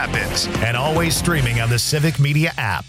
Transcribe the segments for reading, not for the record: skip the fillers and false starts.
Rapids, and always streaming on the Civic Media app.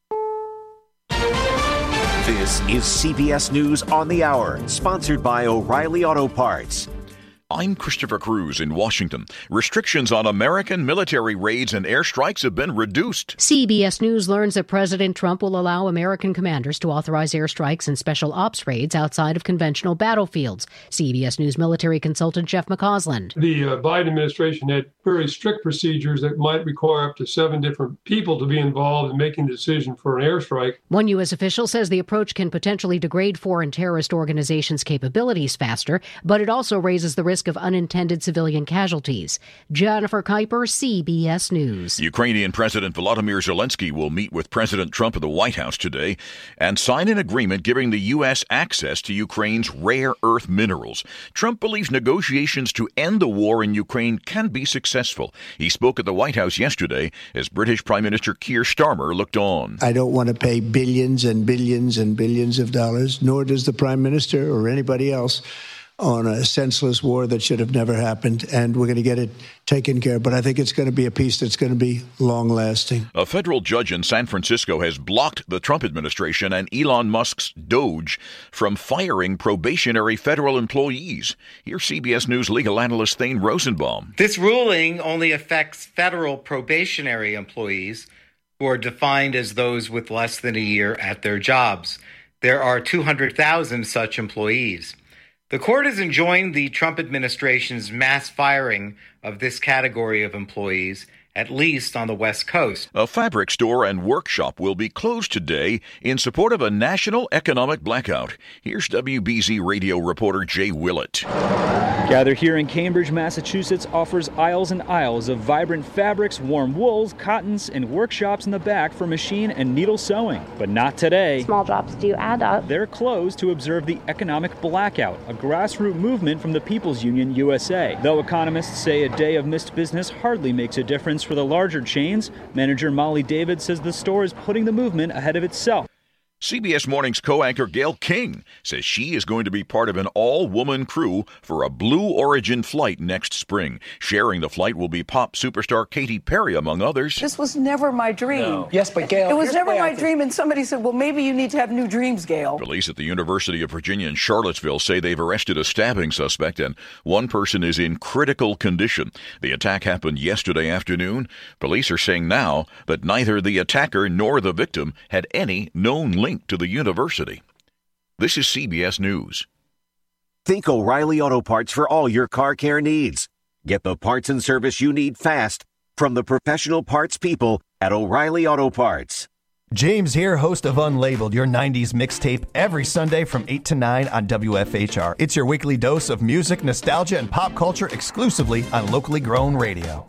This is CBS News on the Hour, sponsored by O'Reilly Auto Parts. I'm Christopher Cruz in Washington. Restrictions on American military raids and airstrikes have been reduced. CBS News learns that President Trump will allow American commanders to authorize airstrikes and special ops raids outside of conventional battlefields. CBS News military consultant Jeff McCausland. The Biden administration had very strict procedures that might require up to 7 different people to be involved in making the decision for an airstrike. One U.S. official says the approach can potentially degrade foreign terrorist organizations' capabilities faster, but it also raises the risk of unintended civilian casualties. Jennifer Kuiper, CBS News. Ukrainian President Volodymyr Zelensky will meet with President Trump at the White House today and sign an agreement giving the U.S. access to Ukraine's rare earth minerals. Trump believes negotiations to end the war in Ukraine can be successful. He spoke at the White House yesterday as British Prime Minister Keir Starmer looked on. I don't want to pay billions and billions and billions of dollars, nor does the Prime Minister or anybody else, on a senseless war that should have never happened, and we're going to get it taken care of. But I think it's going to be a peace that's going to be long-lasting. A federal judge in San Francisco has blocked the Trump administration and Elon Musk's Doge from firing probationary federal employees. Here's CBS News legal analyst Thane Rosenbaum. This ruling only affects federal probationary employees who are defined as those with less than a year at their jobs. There are 200,000 such employees. The court has enjoined the Trump administration's mass firing of this category of employees, at least on the West Coast. A fabric store and workshop will be closed today in support of a national economic blackout. Here's WBZ radio reporter Jay Willett. Gathered here in Cambridge, Massachusetts offers aisles and aisles of vibrant fabrics, warm wools, cottons, and workshops in the back for machine and needle sewing. But not today. Small jobs do add up. They're closed to observe the economic blackout, a grassroots movement from the People's Union USA. Though economists say a day of missed business hardly makes a difference for the larger chains, manager Molly David says the store is putting the movement ahead of itself. CBS Morning's co-anchor Gail King says she is going to be part of an all-woman crew for a Blue Origin flight next spring. Sharing the flight will be pop superstar Katy Perry, among others. This was never my dream. No. Yes, but Gail... It was never my dream, and somebody said, well, maybe you need to have new dreams, Gail. Police at the University of Virginia in Charlottesville say they've arrested a stabbing suspect, and one person is in critical condition. The attack happened yesterday afternoon. Police are saying now that neither the attacker nor the victim had any known link to the university. This is CBS News. Think O'Reilly Auto Parts for all your car care needs. Get the parts and service you need fast from the professional parts people at O'Reilly Auto Parts. James here, host of Unlabeled, your 90s mixtape, every Sunday from 8 to 9 on WFHR. It's your weekly dose of music, nostalgia, and pop culture exclusively on locally grown radio.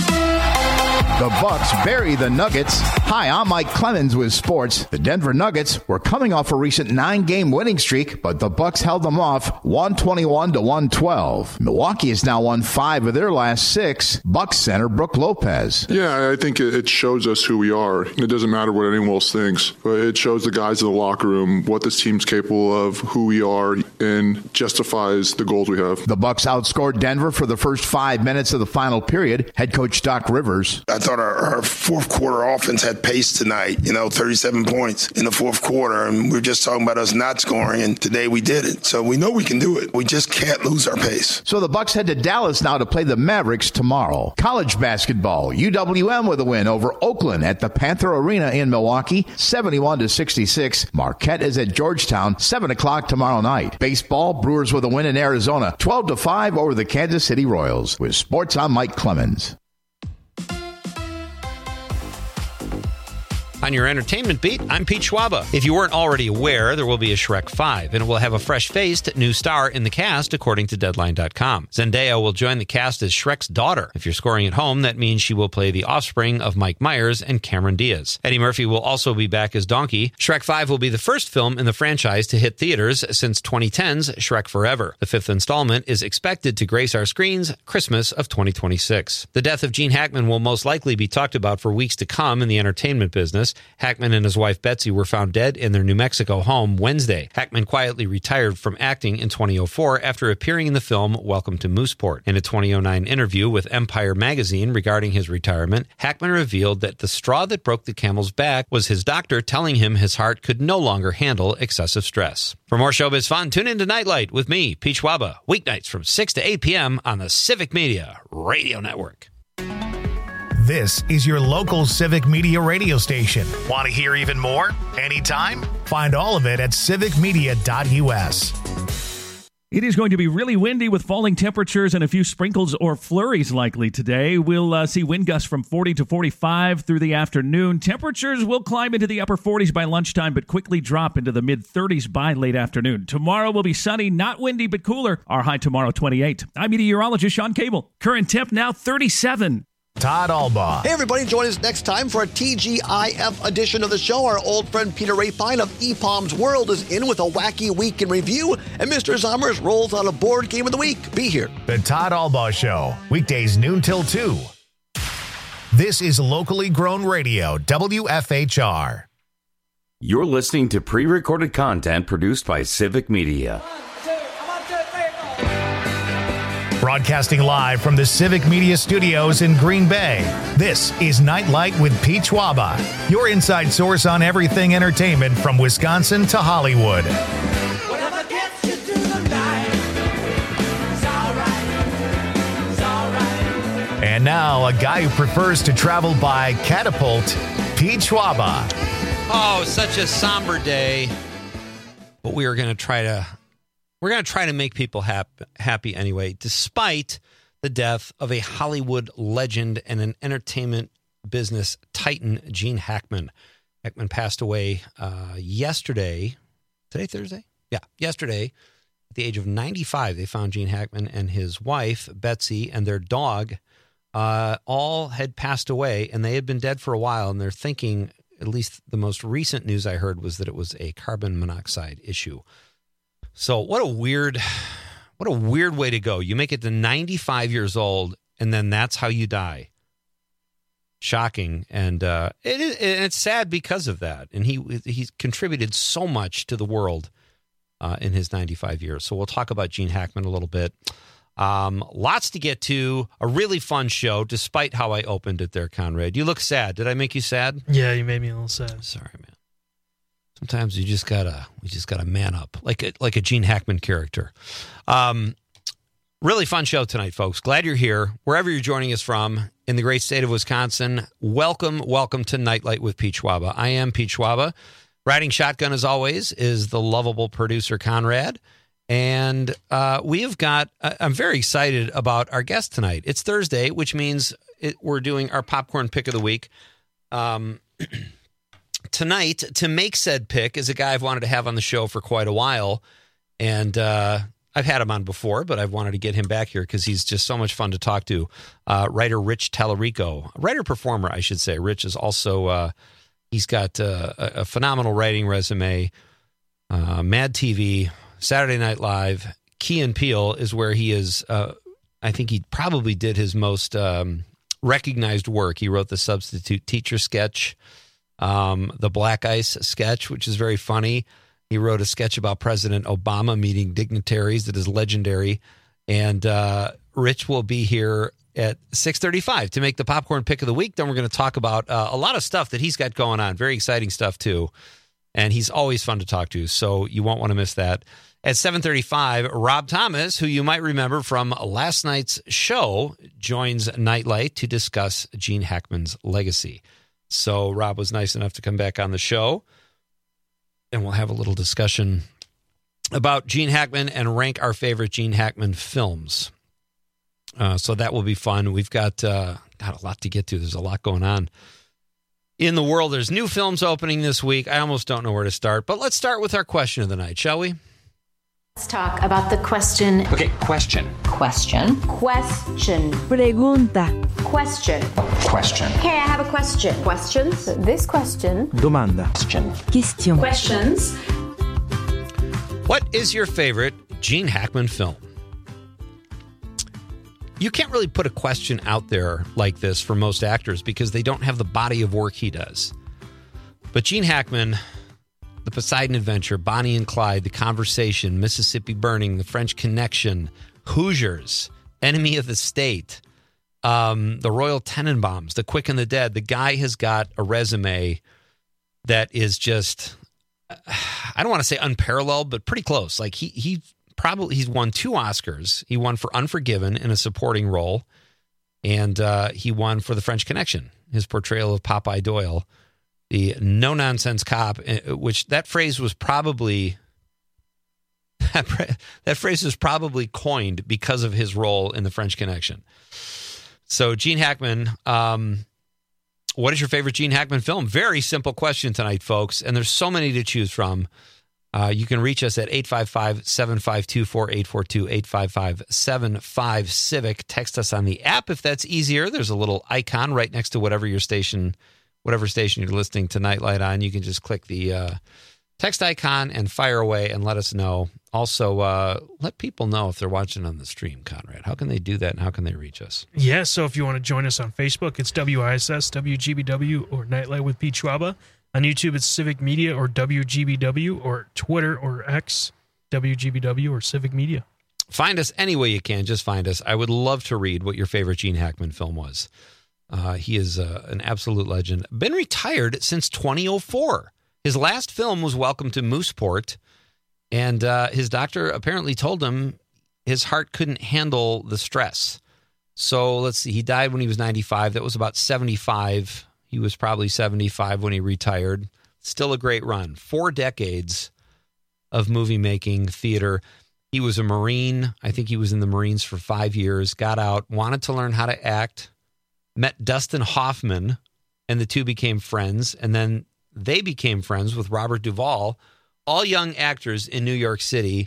The Bucks bury the Nuggets. Hi, I'm Mike Clemens with sports. The Denver Nuggets were coming off a recent 9-game winning streak, but the Bucks held them off 121-112. Milwaukee has now won 5 of their last 6. Bucks center Brook Lopez. Yeah, I think it shows us who we are. It doesn't matter what anyone else thinks, but it shows the guys in the locker room what this team's capable of, who we are, and justifies the goals we have. The Bucks outscored Denver for the first 5 minutes of the final period. Head coach Doc Rivers. I thought our fourth quarter offense had pace tonight, 37 points in the fourth quarter, and we're just talking about us not scoring, and today we did it. So we know we can do it. We just can't lose our pace. So the Bucks head to Dallas now to play the Mavericks tomorrow. College basketball, UWM with a win over Oakland at the Panther Arena in Milwaukee, 71-66. Marquette is at Georgetown, 7 o'clock tomorrow night. Baseball, Brewers with a win in Arizona, 12-5 over the Kansas City Royals. With sports, I'm Mike Clemens. On your entertainment beat, I'm Pete Schwaba. If you weren't already aware, there will be a Shrek 5, and it will have a fresh-faced new star in the cast, according to Deadline.com. Zendaya will join the cast as Shrek's daughter. If you're scoring at home, that means she will play the offspring of Mike Myers and Cameron Diaz. Eddie Murphy will also be back as Donkey. Shrek 5 will be the first film in the franchise to hit theaters since 2010's Shrek Forever. The 5th installment is expected to grace our screens Christmas of 2026. The death of Gene Hackman will most likely be talked about for weeks to come in the entertainment business. Angeles. Hackman and his wife Betsy were found dead in their New Mexico home Wednesday. Hackman quietly retired from acting in 2004 after appearing in the film Welcome to Mooseport. In a 2009 interview with Empire magazine regarding his retirement, Hackman revealed that the straw that broke the camel's back was his doctor telling him his heart could no longer handle excessive stress. For more showbiz fun, tune into Nightlight with me, Pete Schwaba, weeknights from 6 to 8 p.m. on the Civic Media Radio Network. This is your local Civic Media radio station. Want to hear even more? Anytime? Find all of it at civicmedia.us. It is going to be really windy with falling temperatures and a few sprinkles or flurries likely today. We'll see wind gusts from 40 to 45 through the afternoon. Temperatures will climb into the upper 40s by lunchtime, but quickly drop into the mid-30s by late afternoon. Tomorrow will be sunny, not windy, but cooler. Our high tomorrow, 28. I'm meteorologist Sean Cable. Current temp now 37. Todd Albaugh. Hey, everybody. Join us next time for a TGIF edition of the show. Our old friend Peter Rapine of EPOM's World is in with a wacky week in review, and Mr. Zommers rolls out a board game of the week. Be here. The Todd Albaugh Show, weekdays noon till 2. This is locally grown radio, WFHR. You're listening to pre-recorded content produced by Civic Media. Broadcasting live from the Civic Media Studios in Green Bay, this is Nightlight with Pete Schwaba, your inside source on everything entertainment from Wisconsin to Hollywood. Whatever gets you through the night, it's all right. And now, a guy who prefers to travel by catapult, Pete Schwaba. Oh, such a somber day, but we're going to try to make people happy anyway, despite the death of a Hollywood legend and an entertainment business titan, Gene Hackman. Hackman passed away yesterday. Today, Thursday? Yeah, yesterday. At the age of 95, they found Gene Hackman and his wife, Betsy, and their dog all had passed away, and they had been dead for a while, and they're thinking, at least the most recent news I heard was that it was a carbon monoxide issue. So what a weird way to go. You make it to 95 years old, and then that's how you die. Shocking, and it's sad because of that. And he's contributed so much to the world in his 95 years. So we'll talk about Gene Hackman a little bit. Lots to get to. A really fun show, despite how I opened it there, Conrad. You look sad. Did I make you sad? Yeah, you made me a little sad. Sorry, man. Sometimes we just gotta man up, like a Gene Hackman character. Really fun show tonight, folks. Glad you're here, wherever you're joining us from in the great state of Wisconsin. Welcome to Nightlight with Pete Schwaba. I am Pete Schwaba. Riding shotgun, as always, is the lovable producer Conrad, and we have got. I'm very excited about our guest tonight. It's Thursday, which means we're doing our popcorn pick of the week. Tonight, to make said pick, is a guy I've wanted to have on the show for quite a while, and I've had him on before, but I've wanted to get him back here because he's just so much fun to talk to. Writer Rich Tallarico, writer-performer, I should say. Rich is also, he's got a phenomenal writing resume. Mad TV, Saturday Night Live, Key and Peele is where he is. I think he probably did his most recognized work. He wrote the Substitute Teacher sketch. The Black Ice sketch, which is very funny. He wrote a sketch about President Obama meeting dignitaries that is legendary. And Rich will be here at 6:35 to make the popcorn pick of the week. Then we're going to talk about a lot of stuff that he's got going on. Very exciting stuff, too. And he's always fun to talk to, so you won't want to miss that. At 7:35, Rob Thomas, who you might remember from last night's show, joins Nightlight to discuss Gene Hackman's legacy. So Rob was nice enough to come back on the show, and we'll have a little discussion about Gene Hackman and rank our favorite Gene Hackman films. So that will be fun. We've got a lot to get to. There's a lot going on in the world. There's new films opening this week. I almost don't know where to start, but let's start with our question of the night, shall we? Let's talk about the question. Okay, question. Question. Pregunta. Question. Okay, I have a question. Questions? This question. Domanda. Question. Questions. What is your favorite Gene Hackman film? You can't really put a question out there like this for most actors because they don't have the body of work he does. But Gene Hackman, The Poseidon Adventure, Bonnie and Clyde, The Conversation, Mississippi Burning, The French Connection, Hoosiers, Enemy of the State, The Royal Tenenbaums, The Quick and the Dead. The guy has got a resume that is just, I don't want to say unparalleled, but pretty close. Like he's won 2 Oscars. He won for Unforgiven in a supporting role, and he won for The French Connection, his portrayal of Popeye Doyle, the no-nonsense cop, which that phrase was probably coined because of his role in The French Connection. So Gene Hackman, what is your favorite Gene Hackman film? Very simple question tonight, folks, and there's so many to choose from. You can reach us at 855-752-4842, 855-75-CIVIC. Text us on the app if that's easier. There's a little icon right next to whatever station you're listening to Nightlight on. You can just click the text icon and fire away and let us know. Also, let people know if they're watching on the stream, Conrad. How can they do that, and how can they reach us? Yeah, so if you want to join us on Facebook, it's WISS, WGBW, or Nightlight with Pete Schwaba. On YouTube, it's Civic Media or WGBW, or Twitter or X, WGBW or Civic Media. Find us any way you can. Just find us. I would love to read what your favorite Gene Hackman film was. He is an absolute legend. Been retired since 2004. His last film was Welcome to Mooseport, and his doctor apparently told him his heart couldn't handle the stress. So let's see. He died when he was 95. That was about 75. He was probably 75 when he retired. Still a great run. 4 decades of movie making, theater. He was a Marine. I think he was in the Marines for 5 years. Got out, wanted to learn how to act. Met Dustin Hoffman, and the two became friends. And then they became friends with Robert Duvall, all young actors in New York City,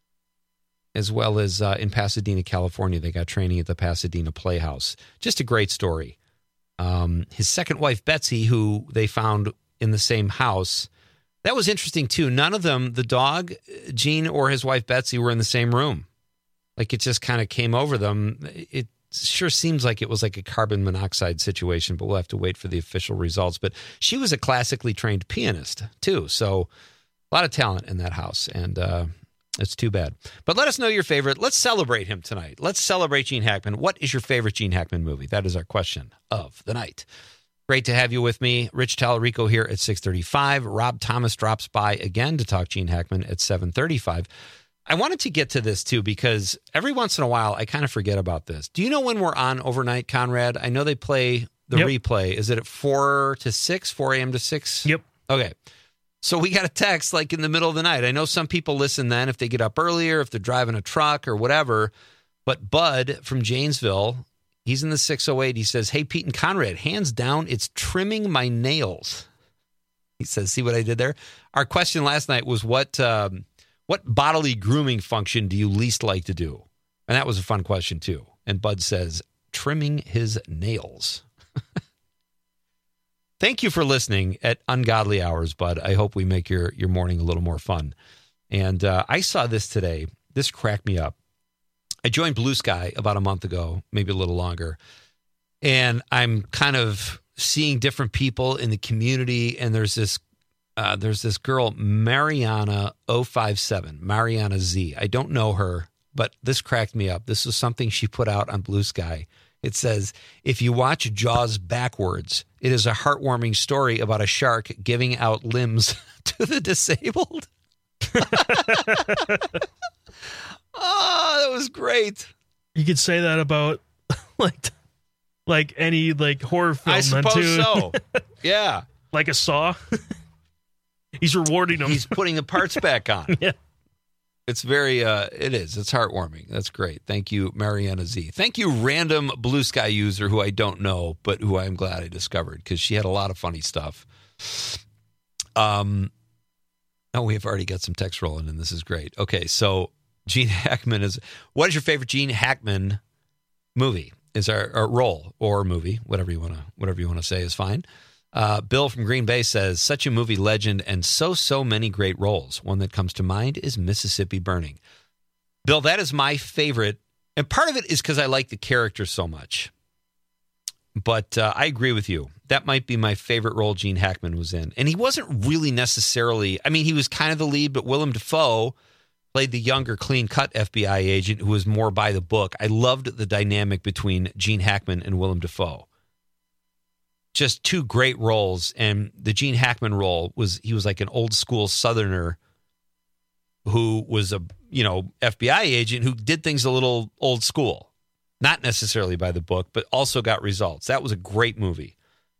as well as in Pasadena, California. They got training at the Pasadena Playhouse. Just a great story. His second wife, Betsy, who they found in the same house. That was interesting, too. None of them, the dog, Gene, or his wife, Betsy, were in the same room. Like, it just kind of came over them. It sure seems like it was like a carbon monoxide situation, but we'll have to wait for the official results. But she was a classically trained pianist, too. So a lot of talent in that house, and it's too bad. But let us know your favorite. Let's celebrate him tonight. Let's celebrate Gene Hackman. What is your favorite Gene Hackman movie? That is our question of the night. Great to have you with me. Rich Tallarico here at 6:35. Rob Thomas drops by again to talk Gene Hackman at 7:35. I wanted to get to this, too, because every once in a while, I kind of forget about this. Do you know when we're on overnight, Conrad? I know they play the replay. Is it at 4 to 6, 4 a.m. to 6? Yep. Okay. So we got a text like in the middle of the night. I know some people listen then if they get up earlier, if they're driving a truck or whatever. But Bud from Janesville, he's in the 608. He says, "Hey, Pete and Conrad, hands down, it's trimming my nails." He says, see what I did there? Our question last night was what bodily grooming function do you least like to do? And that was a fun question, too. And Bud says, trimming his nails. Thank you for listening at ungodly hours, Bud. I hope we make your morning a little more fun. And I saw this today. This cracked me up. I joined Blue Sky about a month ago, maybe a little longer. And I'm kind of seeing different people in the community. And there's this girl, Mariana 057, Mariana Z. I don't know her, but this cracked me up. This was something she put out on Blue Sky. It says, if you watch Jaws backwards, it is a heartwarming story about a shark giving out limbs to the disabled. Oh, that was great. You could say that about like any horror film. I suppose so. Yeah. Like a Saw. He's rewarding them. He's putting the parts back on. Yeah. It's very, it's heartwarming. That's great. Thank you, Mariana Z. Thank you, random Blue Sky user who I don't know, but who I'm glad I discovered because she had a lot of funny stuff. We have already got some text rolling and this is great. Okay, so Gene Hackman what is your favorite Gene Hackman movie? Is our role or movie, whatever you want to say is fine. Bill from Green Bay says, such a movie legend and so many great roles. One that comes to mind is Mississippi Burning. Bill, that is my favorite. And part of it is because I like the character so much. But I agree with you. That might be my favorite role Gene Hackman was in. And he wasn't really necessarily, I mean, he was kind of the lead, but Willem Dafoe played the younger, clean-cut FBI agent who was more by the book. I loved the dynamic between Gene Hackman and Willem Dafoe. Just two great roles. And the Gene Hackman role he was like an old school Southerner who was a, FBI agent who did things a little old school. Not necessarily by the book, but also got results. That was a great movie.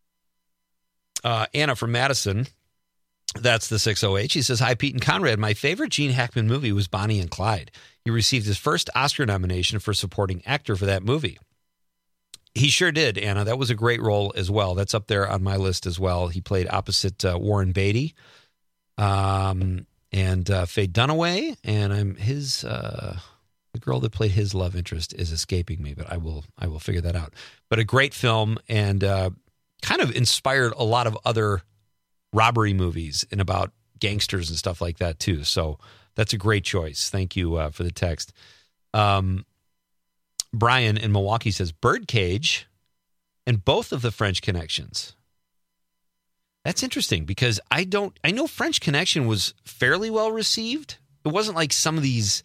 Anna from Madison, that's the 608. She says, hi, Pete and Conrad. My favorite Gene Hackman movie was Bonnie and Clyde. He received his first Oscar nomination for supporting actor for that movie. He sure did, Anna. That was a great role as well. That's up there on my list as well. He played opposite Warren Beatty and Faye Dunaway, and the girl that played his love interest is escaping me, but I will figure that out. But a great film, and kind of inspired a lot of other robbery movies and about gangsters and stuff like that too. So that's a great choice. Thank you for the text. Brian in Milwaukee says Birdcage and both of the French Connections. That's interesting because I know French Connection was fairly well received. It wasn't like some of these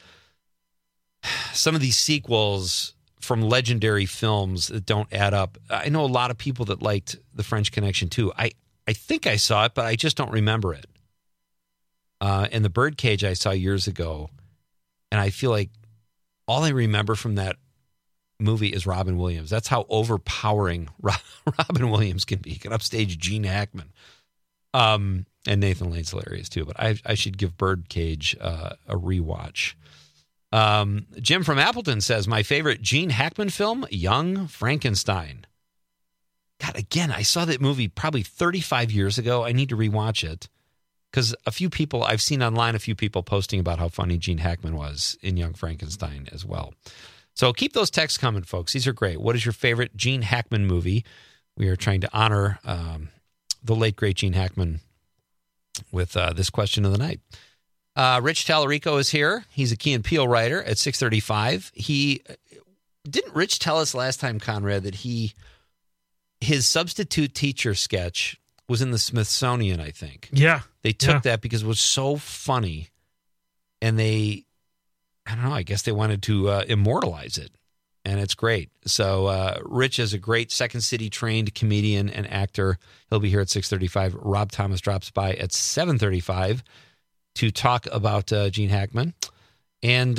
sequels from legendary films that don't add up. I know a lot of people that liked the French Connection too. I think I saw it, but I just don't remember it. And the Birdcage I saw years ago, and I feel like all I remember from that movie is Robin Williams. That's how overpowering Robin Williams can be. He can upstage Gene Hackman. And Nathan Lane's hilarious too, but I should give Birdcage a rewatch. Jim from Appleton says, my favorite Gene Hackman film, Young Frankenstein. God, again, I saw that movie probably 35 years ago. I need to rewatch it because I've seen online a few people posting about how funny Gene Hackman was in Young Frankenstein as well. So keep those texts coming, folks. These are great. What is your favorite Gene Hackman movie? We are trying to honor the late, great Gene Hackman with this question of the night. Rich Tallarico is here. He's a Key and Peele writer at 635. Didn't Rich tell us last time, Conrad, that his substitute teacher sketch was in the Smithsonian, I think. Yeah. They took that because it was so funny. And I don't know, I guess they wanted to immortalize it. And it's great. So Rich is a great Second City trained comedian and actor. He'll be here at 6:35. Rob Thomas drops by at 7:35 to talk about Gene Hackman. And,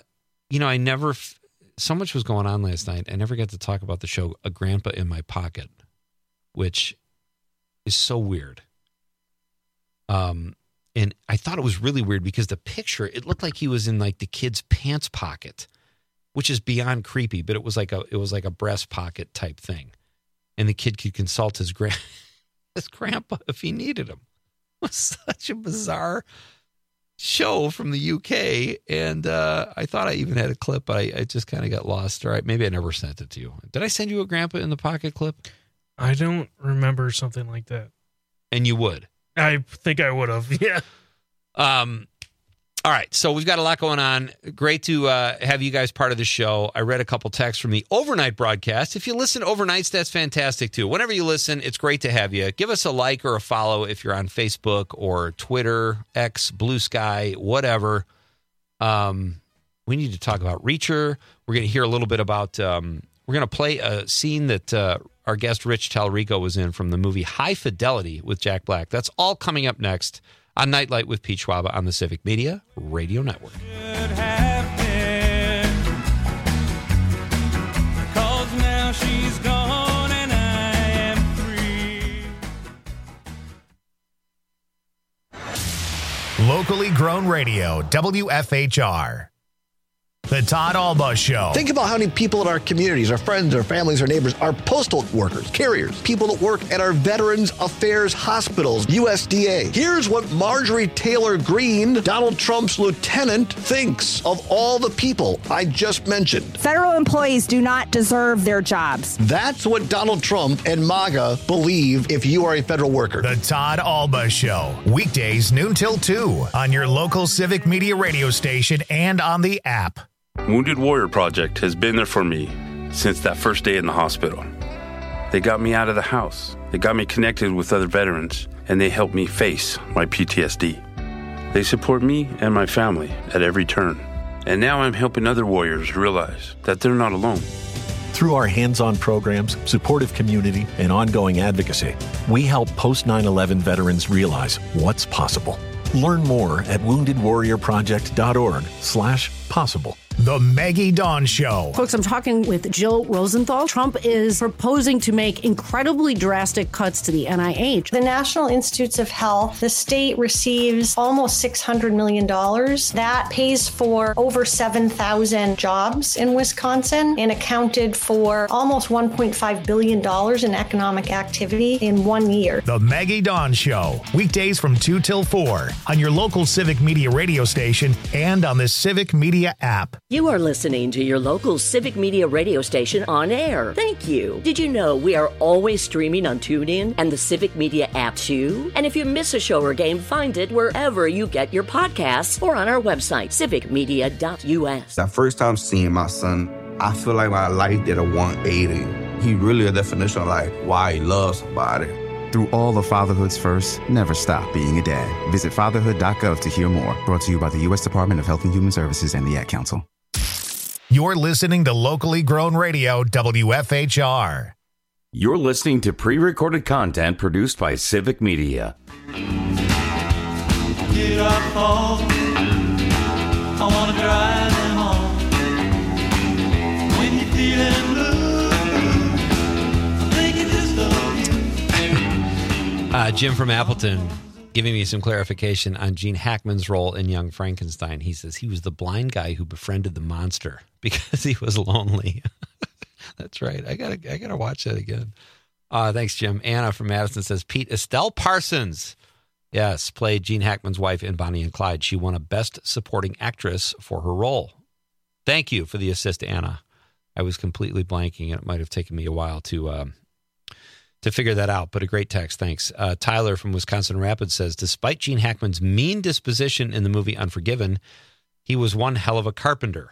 so much was going on last night. I never got to talk about the show A Grandpa in My Pocket, which is so weird. And I thought it was really weird because the picture, it looked like he was in like the kid's pants pocket, which is beyond creepy, but it was like a breast pocket type thing. And the kid could consult his grandpa if he needed him. It was such a bizarre show from the UK. And I thought I even had a clip, but I just kind of got lost. All right, maybe I never sent it to you. Did I send you a Grandpa in the Pocket clip? I don't remember something like that. And you would? I think I would have, yeah. All right, so we've got a lot going on. Great to have you guys part of the show. I read a couple texts from the overnight broadcast. If you listen overnights, that's fantastic too. Whenever you listen, it's great to have you. Give us a like or a follow if you're on Facebook or Twitter, X, Blue Sky, whatever. We need to talk about Reacher. We're going to hear a little bit about, we're going to play a scene that our guest Rich Tallarico was in from the movie High Fidelity with Jack Black. That's all coming up next on Nightlight with Pete Schwaba on the Civic Media Radio Network. Now she's gone and I am free. Locally grown radio, WFHR. The Todd Alba Show. Think about how many people in our communities, our friends, our families, our neighbors, are postal workers, carriers, people that work at our Veterans Affairs hospitals, USDA. Here's what Marjorie Taylor Greene, Donald Trump's lieutenant, thinks of all the people I just mentioned. Federal employees do not deserve their jobs. That's what Donald Trump and MAGA believe if you are a federal worker. The Todd Alba Show. Weekdays noon till 2 on your local Civic Media radio station and on the app. Wounded Warrior Project has been there for me since that first day in the hospital. They got me out of the house. They got me connected with other veterans, and they helped me face my PTSD. They support me and my family at every turn. And now I'm helping other warriors realize that they're not alone. Through our hands-on programs, supportive community, and ongoing advocacy, we help post-9/11 veterans realize what's possible. Learn more at woundedwarriorproject.org/possible. The Maggie Dawn Show. Folks, I'm talking with Jill Rosenthal. Trump is proposing to make incredibly drastic cuts to the NIH. The National Institutes of Health, the state receives almost $600 million. That pays for over 7,000 jobs in Wisconsin and accounted for almost $1.5 billion in economic activity in 1 year. The Maggie Dawn Show. Weekdays from 2 till 4 on your local Civic Media radio station and on the Civic Media app. You are listening to your local Civic Media radio station on air. Thank you. Did you know we are always streaming on TuneIn and the Civic Media app too? And if you miss a show or game, find it wherever you get your podcasts or on our website, civicmedia.us. That first time seeing my son, I feel like my life did a 180. He really a definition of like why he loves somebody. Through all of fatherhood's first, never stop being a dad. Visit fatherhood.gov to hear more. Brought to you by the U.S. Department of Health and Human Services and the Ad Council. You're listening to locally grown radio, WFHR. You're listening to pre-recorded content produced by Civic Media. Get up home. I want to drive them home. When you're feeling blue, I think you just love you. Jim from Appleton giving me some clarification on Gene Hackman's role in Young Frankenstein. He says he was the blind guy who befriended the monster because he was lonely. That's right. I gotta watch that again. Thanks, Jim. Anna from Madison says Pete Estelle Parsons, yes, played Gene Hackman's wife in Bonnie and Clyde. She won a Best Supporting Actress for her role. Thank you for the assist, Anna. I was completely blanking, and it might have taken me a while to figure that out, but a great text. Thanks. Tyler from Wisconsin Rapids says, despite Gene Hackman's mean disposition in the movie Unforgiven, he was one hell of a carpenter.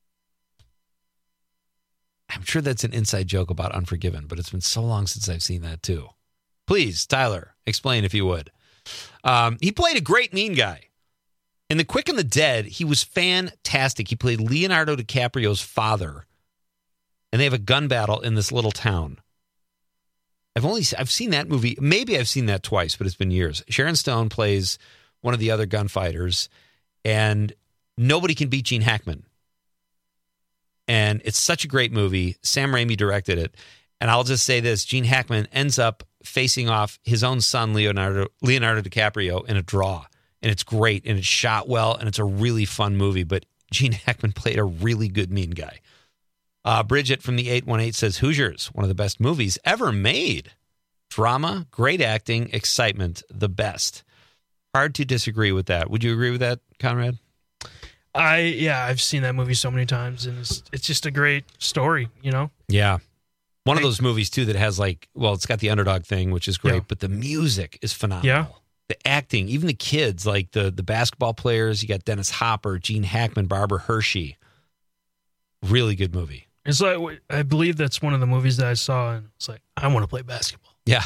I'm sure that's an inside joke about Unforgiven, but it's been so long since I've seen that too. Please, Tyler, explain if you would. He played a great mean guy. In The Quick and the Dead, he was fantastic. He played Leonardo DiCaprio's father, and they have a gun battle in this little town. I've seen that movie. Maybe I've seen that twice, but it's been years. Sharon Stone plays one of the other gunfighters, and nobody can beat Gene Hackman. And it's such a great movie. Sam Raimi directed it. And I'll just say this, Gene Hackman ends up facing off his own son, Leonardo DiCaprio, in a draw. And it's great, and it's shot well, and it's a really fun movie. But Gene Hackman played a really good mean guy. Bridget from the 818 says, Hoosiers, one of the best movies ever made. Drama, great acting, excitement, the best. Hard to disagree with that. Would you agree with that, Conrad? I've seen that movie so many times, and it's just a great story, you know? Yeah. One of those movies, too, that has it's got the underdog thing, which is great, but the music is phenomenal. Yeah. The acting, even the kids, like the basketball players, you got Dennis Hopper, Gene Hackman, Barbara Hershey. Really good movie. It's like, I believe that's one of the movies that I saw, and it's like, I want to play basketball. Yeah.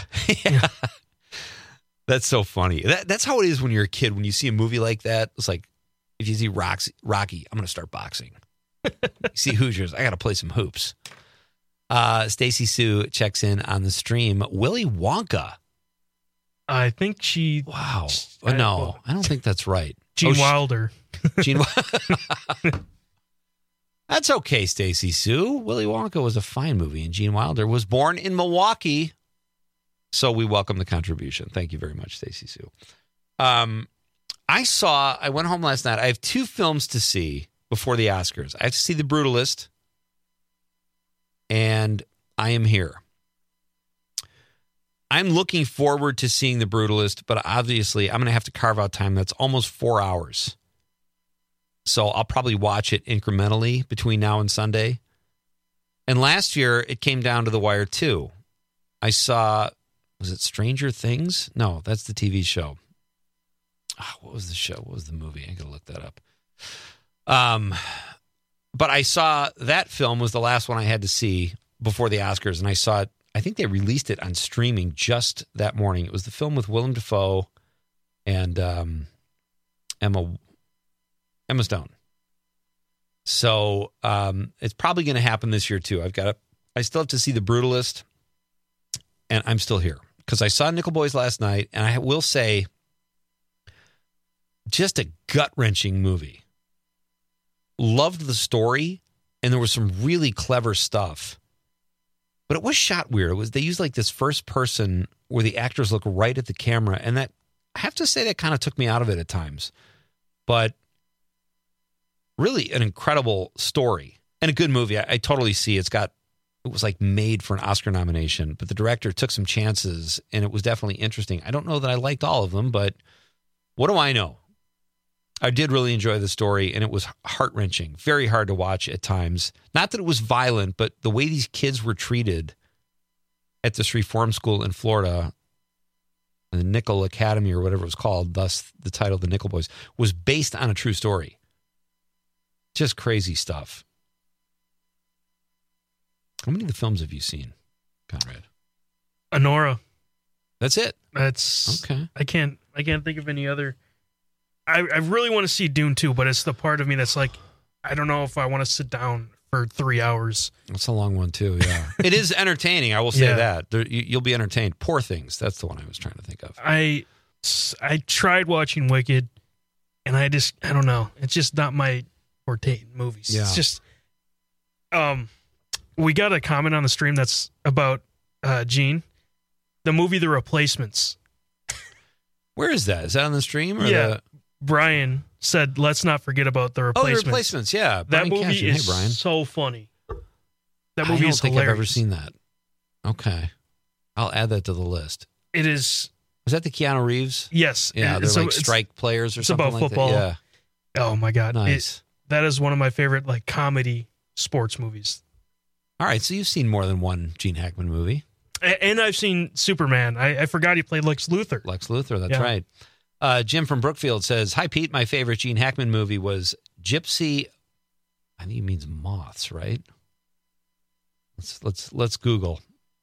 That's so funny. That's how it is when you're a kid. When you see a movie like that, it's like, if you see Rocky, I'm going to start boxing. You see Hoosiers, I got to play some hoops. Stacy Sue checks in on the stream. Willy Wonka. I think she... Wow. No, I don't think that's right. Gene Wilder. Gene Wilder. That's okay, Stacy Sue. Willy Wonka was a fine movie, and Gene Wilder was born in Milwaukee. So we welcome the contribution. Thank you very much, Stacy Sue. I went home last night. I have 2 films to see before the Oscars. I have to see The Brutalist, and I Am Here. I'm looking forward to seeing The Brutalist, but obviously I'm going to have to carve out time. That's almost 4 hours. So I'll probably watch it incrementally between now and Sunday. And last year, it came down to the wire, too. I saw, was it Stranger Things? No, that's the TV show. What was the show? What was the movie? I got to look that up. But I saw that film was the last one I had to see before the Oscars, and I I think they released it on streaming just that morning. It was the film with Willem Dafoe and Emma Stone. So it's probably going to happen this year too. I still have to see The Brutalist, and I'm still here because I saw Nickel Boys last night, and I will say, just a gut-wrenching movie. Loved the story, and there was some really clever stuff. But it was shot weird. They used like this first person where the actors look right at the camera, and that, I have to say, that kind of took me out of it at times. But really an incredible story and a good movie. I totally see it was like made for an Oscar nomination, but the director took some chances, and it was definitely interesting. I don't know that I liked all of them, but what do I know? I did really enjoy the story, and it was heart-wrenching, very hard to watch at times. Not that it was violent, but the way these kids were treated at this reform school in Florida, the Nickel Academy or whatever it was called, thus the title The Nickel Boys, was based on a true story. Just crazy stuff. How many of the films have you seen, Conrad? Anora. That's it? That's okay. I can't think of any other. I really want to see Dune 2, but it's the part of me that's like, I don't know if I want to sit down for 3 hours. That's a long one, too, yeah. It is entertaining, I will say that. You'll be entertained. Poor Things, that's the one I was trying to think of. I tried watching Wicked, and I don't know. It's just not my forte in movies. Yeah. It's just, we got a comment on the stream that's about Gene, the movie The Replacements. Where is that? Is that on the stream? Or Brian said, let's not forget about The Replacements. Oh, The Replacements, yeah. That Brian movie Cashin. is Hey, Brian. so funny. That movie is hilarious. I don't think I've ever seen that. Okay. I'll add that to the list. It is. Was that the Keanu Reeves? Yes. Yeah, they're like strike players or something like that. It's about football. Yeah. Oh, my God. Nice. That is one of my favorite like comedy sports movies. All right, so you've seen more than one Gene Hackman movie. And I've seen Superman. I forgot he played Lex Luthor. Lex Luthor, that's right. Jim from Brookfield says, "Hi, Pete. My favorite Gene Hackman movie was Gypsy." I think he means moths, right? Let's Google.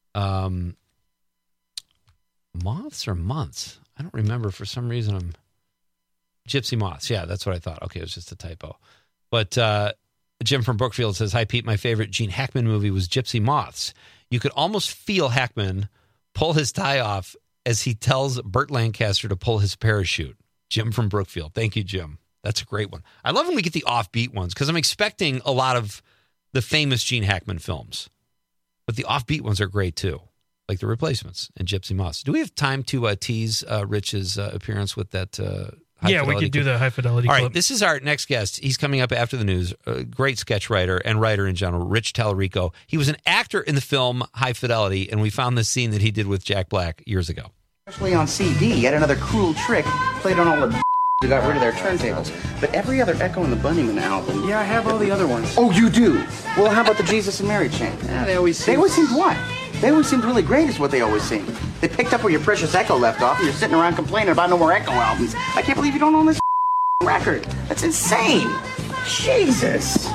Moths or months? I don't remember. For some reason, Gypsy Moths. Yeah, that's what I thought. Okay, it was just a typo. But Jim from Brookfield says, "Hi, Pete. My favorite Gene Hackman movie was Gypsy Moths. You could almost feel Hackman pull his tie off as he tells Burt Lancaster to pull his parachute." Jim from Brookfield. Thank you, Jim. That's a great one. I love when we get the offbeat ones because I'm expecting a lot of the famous Gene Hackman films. But the offbeat ones are great too, like The Replacements and Gypsy Moths. Do we have time to tease Rich's appearance with that Yeah, we could do the high fidelity clip. clip. All right, this is our next guest. He's coming up after the news. A great sketch writer and writer in general, Rich Tallarico. He was an actor in the film High Fidelity, and we found this scene that he did with Jack Black years ago. Especially on CD, yet another cruel trick played on all the who got rid of their turntables. But every other Echo and the Bunnymen album. Yeah, I have all the other ones. Oh, you do? Well, how about the Jesus and Mary chain? Yeah, they always seemed what? They always seemed really great is what they always seemed. They picked up where your precious Echo left off, and you're sitting around complaining about no more Echo albums. I can't believe you don't own this record. That's insane. Jesus.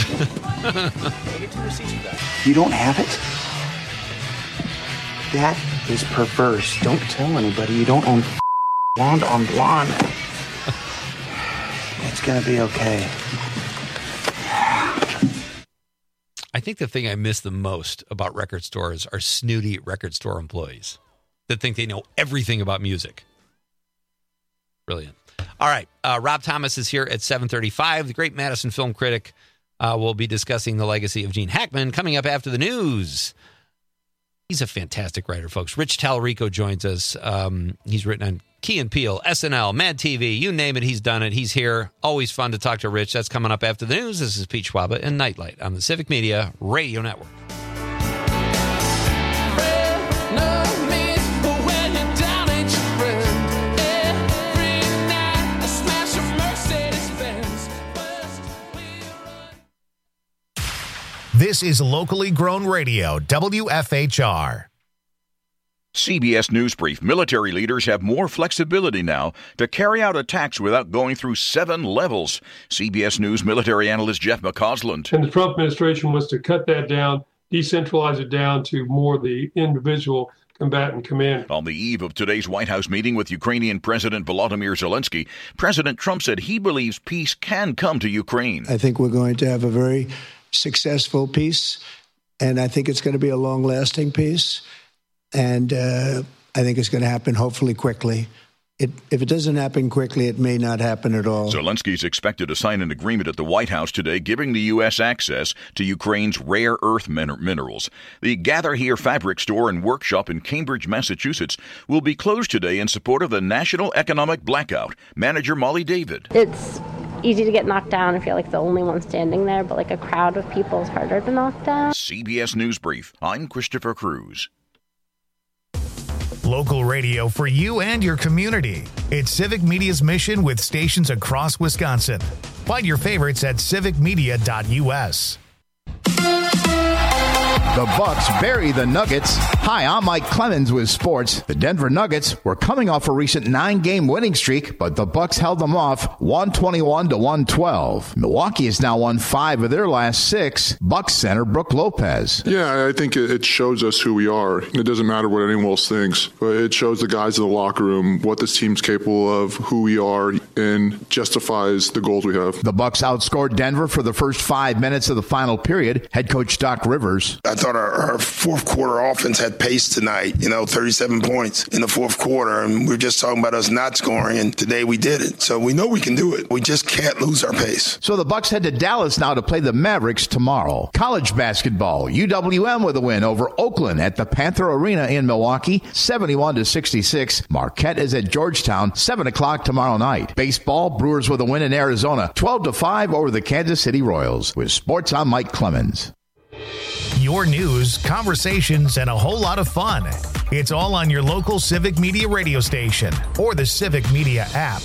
You don't have it? That is perverse. Don't tell anybody you don't own Blonde on Blonde. It's gonna be okay. I think the thing I miss the most about record stores are snooty record store employees that think they know everything about music. Brilliant. All right. Rob Thomas is here at 7:35. The great Madison film critic will be discussing the legacy of Gene Hackman coming up after the news. He's a fantastic writer, folks. Rich Tallarico joins us. He's written on Key and Peele, SNL, Mad TV, you name it, he's done it. He's here. Always fun to talk to Rich. That's coming up after the news. This is Pete Schwaba and Nightlight on the Civic Media Radio Network. This is locally grown radio, WFHR. CBS News Brief. Military leaders have more flexibility now to carry out attacks without going through 7 levels. CBS News military analyst Jeff McCausland. And the Trump administration wants to cut that down, decentralize it down to more the individual combatant command. On the eve of today's White House meeting with Ukrainian President Volodymyr Zelensky, President Trump said he believes peace can come to Ukraine. I think we're going to have a very successful peace, and I think it's going to be a long-lasting peace, and I think it's going to happen hopefully quickly. If it doesn't happen quickly, it may not happen at all. Zelensky's expected to sign an agreement at the White House today giving the U.S. access to Ukraine's rare earth minerals. The Gather Here fabric store and workshop in Cambridge, Massachusetts will be closed today in support of the National Economic Blackout. Manager Molly David. It's easy to get knocked down and feel like the only one standing there, but like a crowd of people is harder to knock down. CBS News Brief. I'm Christopher Cruz. Local radio for you and your community. It's Civic Media's mission with stations across Wisconsin. Find your favorites at civicmedia.us. The Bucks bury the Nuggets. Hi, I'm Mike Clemens with sports. The Denver Nuggets were coming off a recent 9-game winning streak, but the Bucks held them off 121-112. Milwaukee has now won 5 of their last 6. Bucks center Brook Lopez. Yeah, I think it shows us who we are. It doesn't matter what anyone else thinks, but it shows the guys in the locker room what this team's capable of, who we are, and justifies the goals we have. The Bucks outscored Denver for the first 5 minutes of the final period. Head coach Doc Rivers. I thought our fourth quarter offense had pace tonight, 37 points in the fourth quarter. And we were just talking about us not scoring, and today we did it. So we know we can do it. We just can't lose our pace. So the Bucks head to Dallas now to play the Mavericks tomorrow. College basketball, UWM with a win over Oakland at the Panther Arena in Milwaukee, 71-66. Marquette is at Georgetown, 7 o'clock tomorrow night. Baseball, Brewers with a win in Arizona, 12-5 over the Kansas City Royals. With sports, I'm Mike Clemens. Your news, conversations, and a whole lot of fun. It's all on your local Civic Media radio station or the Civic Media app.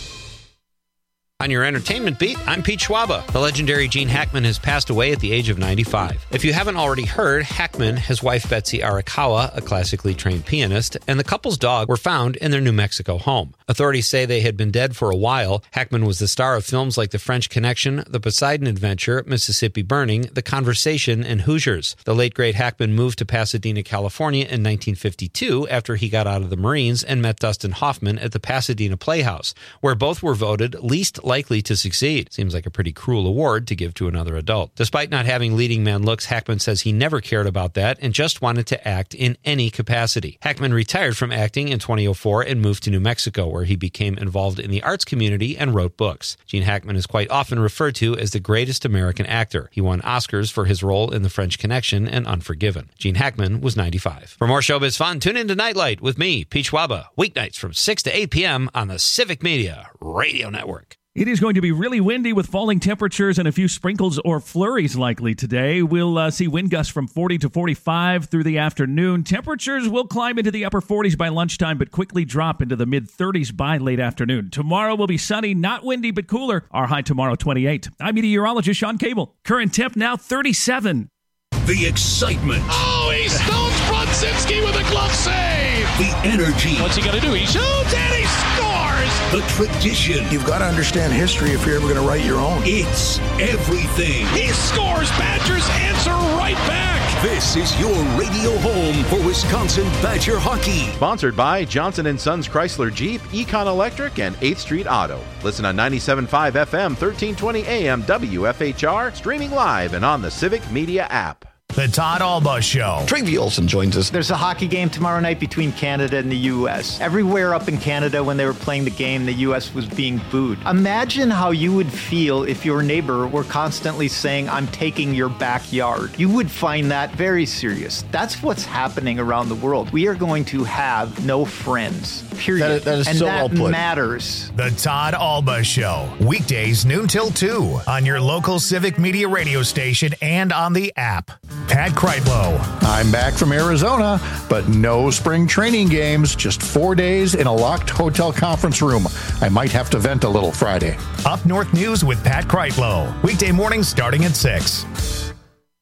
On your entertainment beat, I'm Pete Schwaba. The legendary Gene Hackman has passed away at the age of 95. If you haven't already heard, Hackman, his wife Betsy Arakawa, a classically trained pianist, and the couple's dog were found in their New Mexico home. Authorities say they had been dead for a while. Hackman was the star of films like The French Connection, The Poseidon Adventure, Mississippi Burning, The Conversation, and Hoosiers. The late great Hackman moved to Pasadena, California in 1952 after he got out of the Marines and met Dustin Hoffman at the Pasadena Playhouse, where both were voted least likely to succeed. Seems like a pretty cruel award to give to another adult. Despite not having leading man looks, Hackman says he never cared about that and just wanted to act in any capacity. Hackman retired from acting in 2004 and moved to New Mexico, where he became involved in the arts community and wrote books. Gene Hackman is quite often referred to as the greatest American actor. He won Oscars for his role in The French Connection and Unforgiven. Gene Hackman was 95. For more showbiz fun, tune into Nightlight with me, Pete Schwaba, weeknights from 6 to 8 p.m. on the Civic Media Radio Network. It is going to be really windy with falling temperatures and a few sprinkles or flurries likely today. We'll see wind gusts from 40 to 45 through the afternoon. Temperatures will climb into the upper 40s by lunchtime, but quickly drop into the mid-30s by late afternoon. Tomorrow will be sunny, not windy, but cooler. Our high tomorrow, 28. I'm meteorologist Sean Cable. Current temp now 37. The excitement. Oh, he stones Brodzinski with a glove save. The energy. What's he going to do? He shoots and he scores. The tradition. You've got to understand history if you're ever going to write your own. It's everything. He scores. Badgers answer right back. This is your radio home for Wisconsin Badger hockey. Sponsored by Johnson & Sons Chrysler Jeep, Econ Electric, and 8th Street Auto. Listen on 97.5 FM, 1320 AM, WFHR, streaming live and on the Civic Media app. The Todd Alba Show. Travie Olson joins us. There's a hockey game tomorrow night between Canada and the U.S. Everywhere up in Canada when they were playing the game, the U.S. was being booed. Imagine how you would feel if your neighbor were constantly saying, I'm taking your backyard. You would find that very serious. That's what's happening around the world. We are going to have no friends, period. That is and so that well put. matters. The Todd Alba Show. Weekdays noon till 2 on your local Civic Media radio station and on the app. Pat Kreitlow. I'm back from Arizona, but no spring training games, just 4 days in a locked hotel conference room. I might have to vent a little Friday. Up North News with Pat Kreitlow. Weekday mornings starting at 6.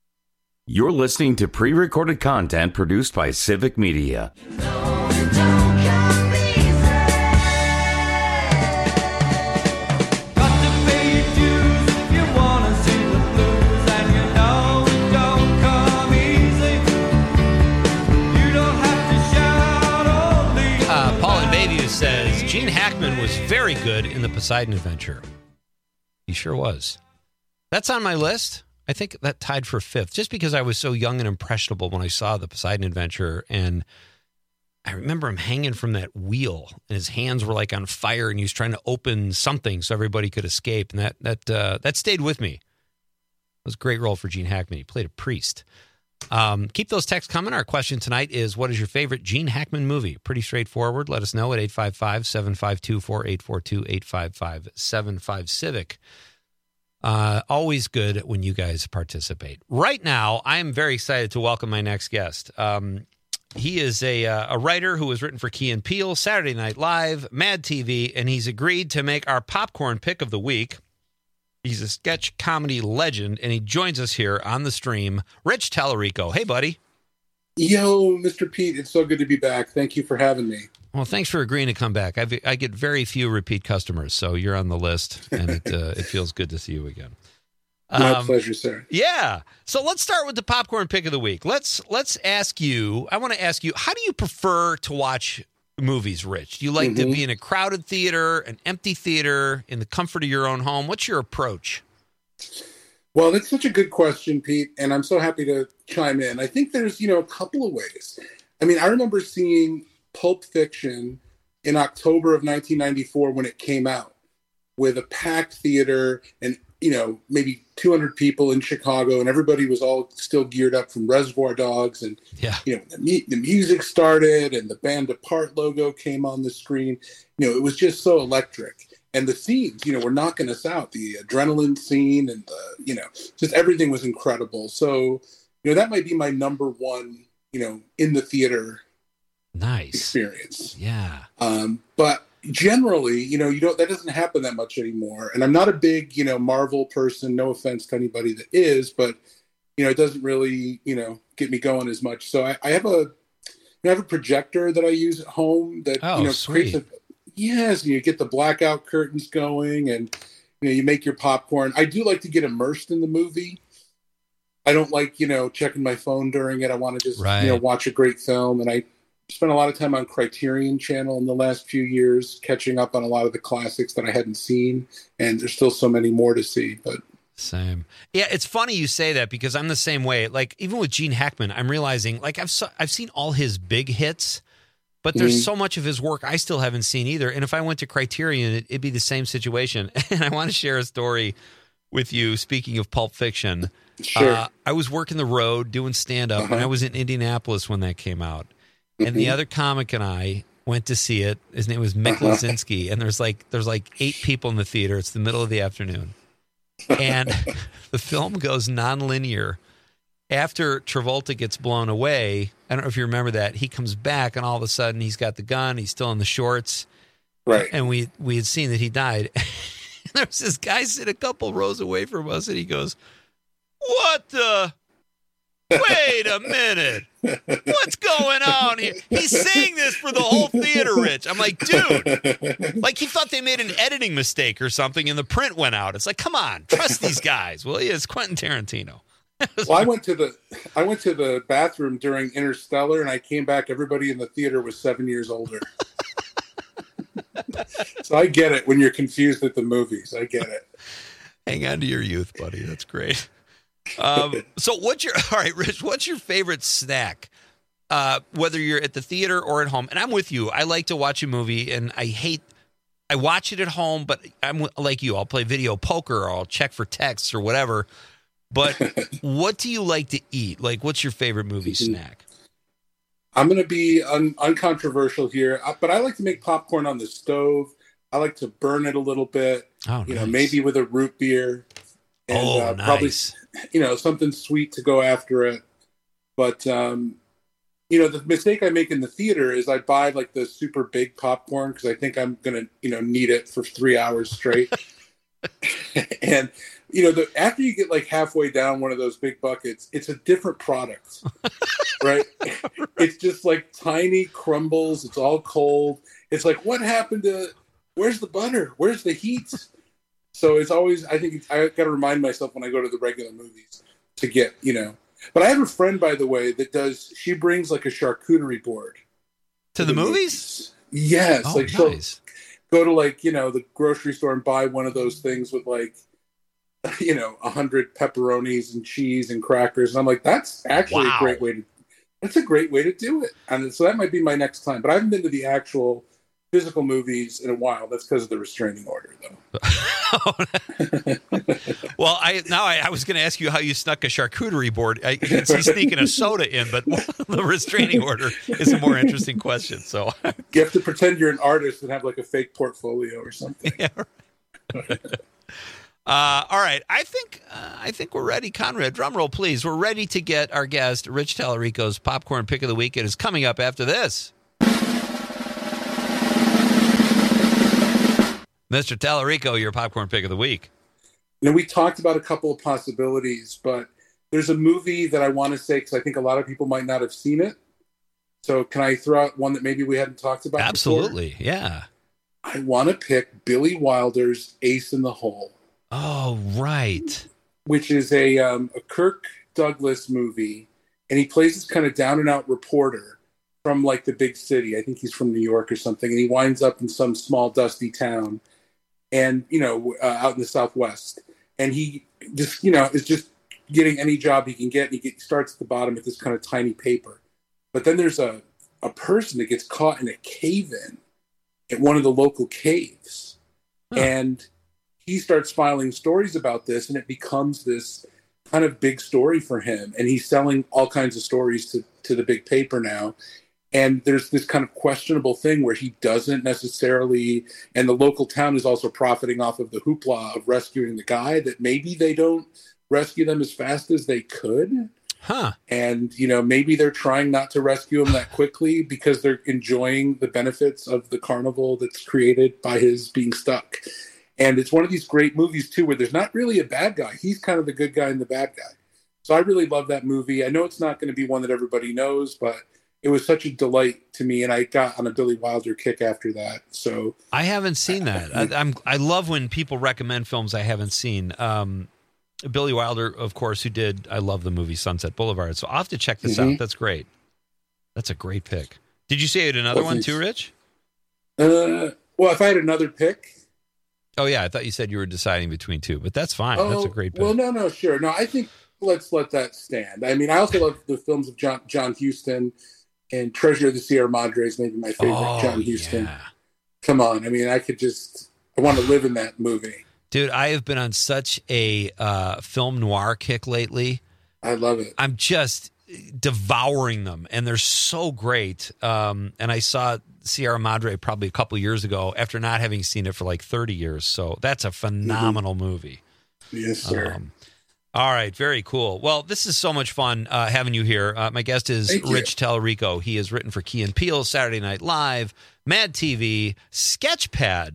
You're listening to pre-recorded content produced by Civic Media. Gene Hackman was very good in the Poseidon Adventure. He sure was. That's on my list. I think that tied for 5th, just because I was so young and impressionable when I saw the Poseidon Adventure, and I remember him hanging from that wheel, and his hands were like on fire, and he was trying to open something so everybody could escape, and that stayed with me. It was a great role for Gene Hackman. He played a priest. Keep those texts coming. Our question tonight is, what is your favorite Gene Hackman movie? Pretty straightforward. Let us know at 855-752-4842, 855-75-CIVIC. Always good when you guys participate. Right now, I am very excited to welcome my next guest. He is a writer who has written for Key and Peele, Saturday Night Live, Mad TV, and he's agreed to make our popcorn pick of the week. He's a sketch comedy legend, and he joins us here on the stream. Rich Tallarico. Hey, buddy. Yo, Mr. Pete, it's so good to be back. Thank you for having me. Well, thanks for agreeing to come back. I get very few repeat customers, so you're on the list, and it feels good to see you again. My pleasure, sir. Yeah. So let's start with the popcorn pick of the week. Let's ask you. I want to ask you, how do you prefer to watch movies, Rich? Do you like to be in a crowded theater, an empty theater, in the comfort of your own home? What's your approach? Well, that's such a good question, Pete, and I'm so happy to chime in. I think there's, a couple of ways. I mean, I remember seeing Pulp Fiction in October of 1994 when it came out, with a packed theater and, maybe 200 people in Chicago, and everybody was all still geared up from Reservoir Dogs, and the music started and the Band Apart logo came on the screen. It was just so electric. And the scenes, were knocking us out. The adrenaline scene and just everything was incredible. So, that might be my number one, in the theater experience. Yeah. But generally, that doesn't happen that much anymore. And I'm not a big, Marvel person. No offense to anybody that is, but it doesn't really, get me going as much. So I have a projector that I use at home that creates a. Yes, you get the blackout curtains going, and you make your popcorn. I do like to get immersed in the movie. I don't like checking my phone during it. I want to just watch a great film, and I spent a lot of time on Criterion Channel in the last few years, catching up on a lot of the classics that I hadn't seen, and there's still so many more to see. But same, yeah, it's funny you say that because I'm the same way. Like even with Gene Hackman, I'm realizing like I've seen all his big hits. But there's so much of his work I still haven't seen either. And if I went to Criterion, it'd be the same situation. And I want to share a story with you, speaking of Pulp Fiction. Sure. I was working the road doing stand-up, and I was in Indianapolis when that came out. And the other comic and I went to see it. His name was Mick Lazinski. And there's like 8 people in the theater. It's the middle of the afternoon. And the film goes nonlinear. After Travolta gets blown away, I don't know if you remember that, he comes back and all of a sudden he's got the gun, he's still in the shorts. Right. And we had seen that he died. There was this guy sitting a couple rows away from us and he goes, "What the? Wait a minute. What's going on here?" He's saying this for the whole theater, Rich. I'm like, dude, like he thought they made an editing mistake or something and the print went out. It's like, come on, trust these guys. Well, yeah, it's Quentin Tarantino. Well, I went to the bathroom during Interstellar, and I came back. Everybody in the theater was 7 years older. So I get it when you're confused at the movies. I get it. Hang on to your youth, buddy. That's great. So all right, Rich, what's your favorite snack? Whether you're at the theater or at home. And I'm with you. I like to watch a movie, and I watch it at home, but I'm like you. I'll play video poker, or I'll check for texts or whatever. But what do you like to eat? Like, what's your favorite movie snack? I'm going to be uncontroversial here, but I like to make popcorn on the stove. I like to burn it a little bit, nice. Maybe with a root beer. And nice. Probably, something sweet to go after it. But, the mistake I make in the theater is I buy like the super big popcorn because I think I'm going to, need it for 3 hours straight. And, after you get like halfway down one of those big buckets, it's a different product, right? It's just like tiny crumbles. It's all cold. It's like, what happened where's the butter? Where's the heat? So it's always, I think I got to remind myself when I go to the regular movies to get, but I have a friend, by the way, she brings like a charcuterie board to the movies. Yes. Oh, nice. go to like, the grocery store and buy one of those things with like, 100 pepperonis and cheese and crackers. And I'm like, that's actually a great way to do it. And so that might be my next time. But I haven't been to the actual physical movies in a while. That's because of the restraining order, though. Well, I was going to ask you how you snuck a charcuterie board. I can see sneaking a soda in, but the restraining order is a more interesting question. So you have to pretend you're an artist and have like a fake portfolio or something. Yeah. All right. I think we're ready. Conrad, drum roll, please. We're ready to get our guest, Rich Tallarico's Popcorn Pick of the Week. It is coming up after this. Mr. Tallarico, your Popcorn Pick of the Week. We talked about a couple of possibilities, but there's a movie that I want to say because I think a lot of people might not have seen it. So can I throw out one that maybe we hadn't talked about Absolutely, before? Yeah. I want to pick Billy Wilder's Ace in the Hole. Oh, right. Which is a Kirk Douglas movie, and he plays this kind of down-and-out reporter from, like, the big city. I think he's from New York or something, and he winds up in some small, dusty town, and, out in the Southwest. And he just, is just getting any job he can get, and he starts at the bottom with this kind of tiny paper. But then there's a person that gets caught in a cave-in at one of the local caves. Huh. And he starts filing stories about this, and it becomes this kind of big story for him. And he's selling all kinds of stories to the big paper now. And there's this kind of questionable thing where he doesn't necessarily, and the local town is also profiting off of the hoopla of rescuing the guy, that maybe they don't rescue them as fast as they could. Huh. And, maybe they're trying not to rescue him that quickly because they're enjoying the benefits of the carnival that's created by his being stuck. And it's one of these great movies, too, where there's not really a bad guy. He's kind of the good guy and the bad guy. So I really love that movie. I know it's not going to be one that everybody knows, but it was such a delight to me, and I got on a Billy Wilder kick after that. So I haven't seen that. I love when people recommend films I haven't seen. Billy Wilder, of course, who did, I love the movie Sunset Boulevard. So I'll have to check this out. That's great. That's a great pick. Did you say you had another one too, Rich? Well, if I had another pick. Oh, yeah. I thought you said you were deciding between two, but that's fine. That's a great pick. Well, no, sure. No, I think let's let that stand. I mean, I also love the films of John Huston, and Treasure of the Sierra Madre is maybe my favorite John Huston. Yeah. Come on. I mean, I want to live in that movie. Dude, I have been on such a film noir kick lately. I love it. I'm just devouring them, and they're so great. And I saw Sierra Madre probably a couple years ago after not having seen it for like 30 years. So that's a phenomenal movie. Yes, sir. All right, very cool. Well, this is so much fun having you here. My guest is Rich Tallarico. He has written for Key and Peele, Saturday Night Live, Mad TV, Sketchpad,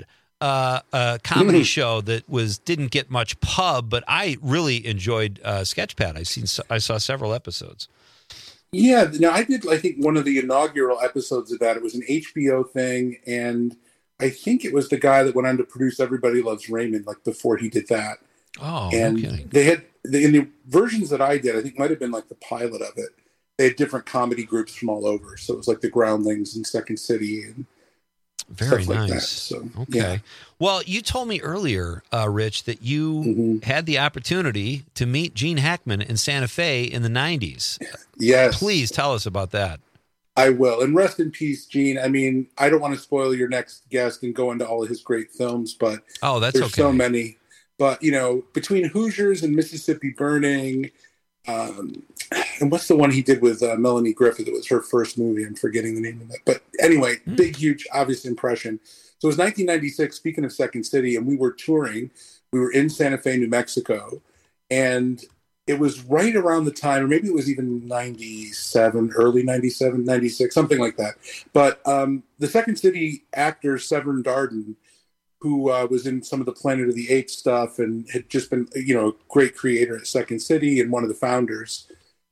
a comedy show that didn't get much pub, but I really enjoyed Sketchpad. I saw several episodes. Yeah, no, I think one of the inaugural episodes of that. It was an HBO thing, and I think it was the guy that went on to produce Everybody Loves Raymond, like before he did that. Oh, and no kidding. They had in the versions that I did, I think might have been like the pilot of it. They had different comedy groups from all over, so it was like the Groundlings and Second City and very stuff nice. Like that. So, okay. Yeah. Well, you told me earlier, Rich, that you had the opportunity to meet Gene Hackman in Santa Fe in the 90s. Yes. Please tell us about that. I will. And rest in peace, Gene. I mean, I don't want to spoil your next guest and go into all of his great films, but there's so many. But, between Hoosiers and Mississippi Burning, and what's the one he did with Melanie Griffith? It was her first movie. I'm forgetting the name of it. But anyway, big, huge, obvious impression. So it was 1996, speaking of Second City, and we were touring. We were in Santa Fe, New Mexico, and it was right around the time, or maybe it was even 97, early 97, 96, something like that. But the Second City actor, Severn Darden, who was in some of the Planet of the Apes stuff and had just been, a great creator at Second City and one of the founders.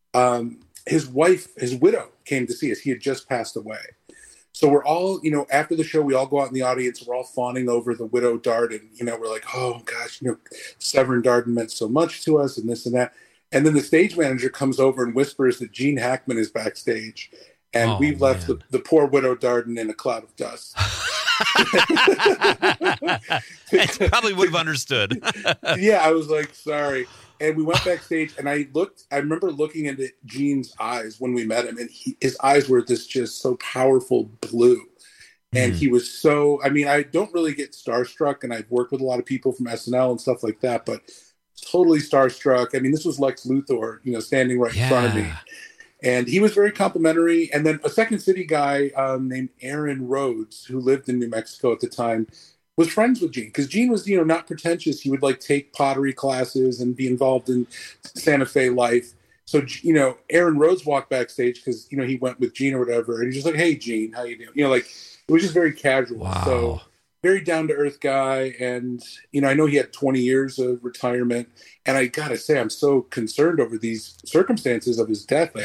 His widow came to see us. He had just passed away. So we're all, after the show, we all go out in the audience. We're all fawning over the widow Darden. We're like, oh, gosh, Severn Darden meant so much to us and this and that. And then the stage manager comes over and whispers that Gene Hackman is backstage. And we've left the poor widow Darden in a cloud of dust. I probably would have understood. Yeah, I was like, sorry. And we went backstage, and I remember looking into Gene's eyes when we met him, and his eyes were this just so powerful blue. And he was so, I mean, I don't really get starstruck, and I've worked with a lot of people from SNL and stuff like that, but totally starstruck. I mean, this was Lex Luthor, standing right in front of me. And he was very complimentary. And then a Second City guy named Aaron Rhodes, who lived in New Mexico at the time, was friends with Gene. Because Gene was, not pretentious. He would, take pottery classes and be involved in Santa Fe life. So, Aaron Rhodes walked backstage because, he went with Gene or whatever. And he's just like, hey, Gene, how you doing? It was just very casual. Wow. So very down-to-earth guy. And, I know he had 20 years of retirement. And I got to say, I'm so concerned over these circumstances of his death.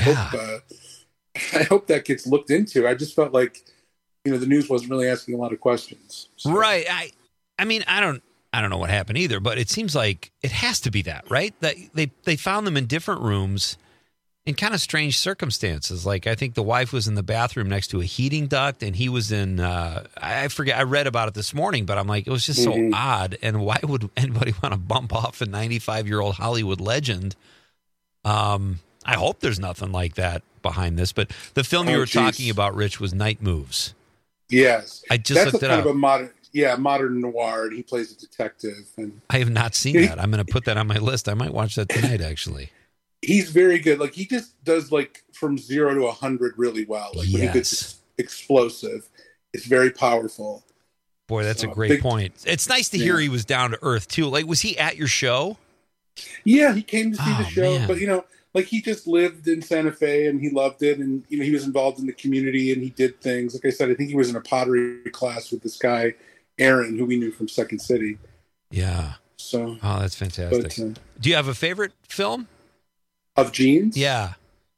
I hope that gets looked into. I just felt like, the news wasn't really asking a lot of questions. So. Right. I mean, I don't know what happened either, but it seems like it has to be that, right? That they found them in different rooms in kind of strange circumstances. Like, I think the wife was in the bathroom next to a heating duct, and he was in, I forget, I read about it this morning, but I'm like, it was just so odd. And why would anybody want to bump off a 95-year-old Hollywood legend? I hope there's nothing like that behind this. But the film you were talking about, Rich, was Night Moves. Yes. I just looked it up. That's kind of a modern noir, and he plays a detective. And I have not seen that. I'm going to put that on my list. I might watch that tonight, actually. He's very good. He just does from 0 to 100 really well. When he gets explosive, it's very powerful. Boy, that's a great point. It's nice to hear he was down to earth too. Was he at your show? Yeah, he came to see the show, man. But he just lived in Santa Fe and he loved it, and he was involved in the community and he did things. Like I said, I think he was in a pottery class with this guy, Aaron, who we knew from Second City. Yeah. So. Oh, that's fantastic. But, do you have a favorite film? Of Gene's? Yeah.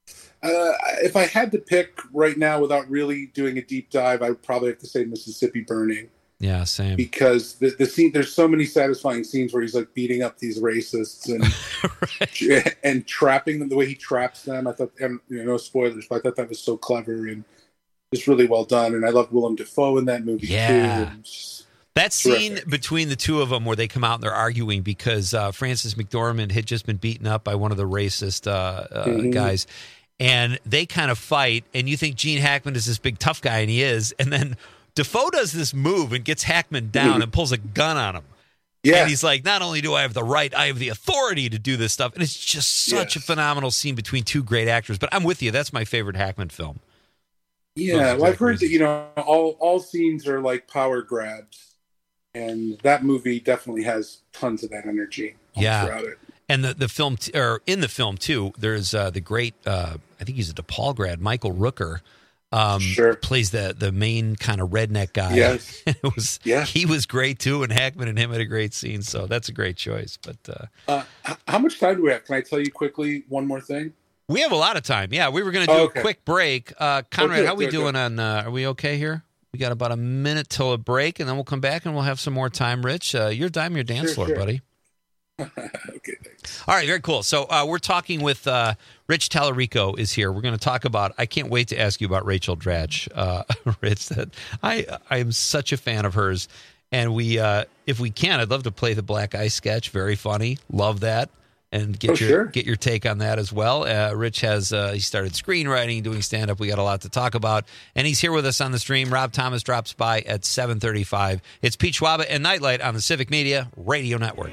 If I had to pick right now without really doing a deep dive, I would probably have to say Mississippi Burning. Yeah, same. Because the scene, there's so many satisfying scenes where he's beating up these racists and and trapping them the way he traps them. I thought, and no spoilers, but I thought that was so clever and just really well done. And I loved Willem Dafoe in that movie too. That scene between the two of them where they come out and they're arguing because Frances McDormand had just been beaten up by one of the racist guys. And they kind of fight, and you think Gene Hackman is this big tough guy, and he is. And then Dafoe does this move and gets Hackman down and pulls a gun on him. Yeah. And he's like, not only do I have the right, I have the authority to do this stuff. And it's just such a phenomenal scene between two great actors. But I'm with you. That's my favorite Hackman film. Yeah, well, I've heard that, all scenes are power grabs. And that movie definitely has tons of that energy throughout it. And the film, or in the film too, there's the great, I think he's a DePaul grad, Michael Rooker, plays the main kind of redneck guy. Yes. He was great too, and Hackman and him had a great scene, so that's a great choice. But how much time do we have? Can I tell you quickly one more thing? We have a lot of time. Yeah, we were going to do a quick break. Conrad, how are we doing on? Are we okay here? We got about a minute till a break, and then we'll come back and we'll have some more time. Rich, your dime, your dance floor, buddy. Okay, thanks. All right, very cool. So we're talking with Rich Tallarico is here. We're going to talk about, I can't wait to ask you about Rachel Dratch, Rich. That I am such a fan of hers. And we, if we can, I'd love to play the Black Ice sketch. Very funny. Love that. And get your take on that as well. Rich has he started screenwriting, doing stand-up. We got a lot to talk about. And he's here with us on the stream. Rob Thomas drops by at 7:35. It's Pete Schwaba and Nightlight on the Civic Media Radio Network.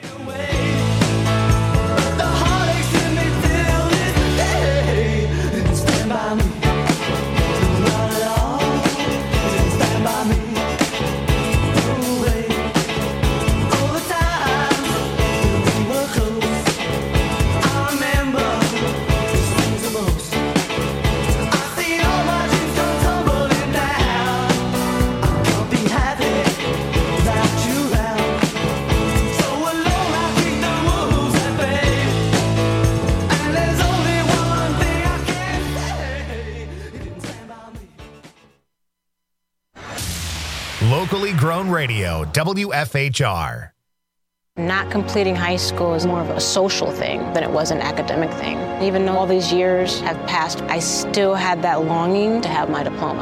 Locally grown radio, WFHR. Not completing high school is more of a social thing than it was an academic thing. Even though all these years have passed, I still had that longing to have my diploma.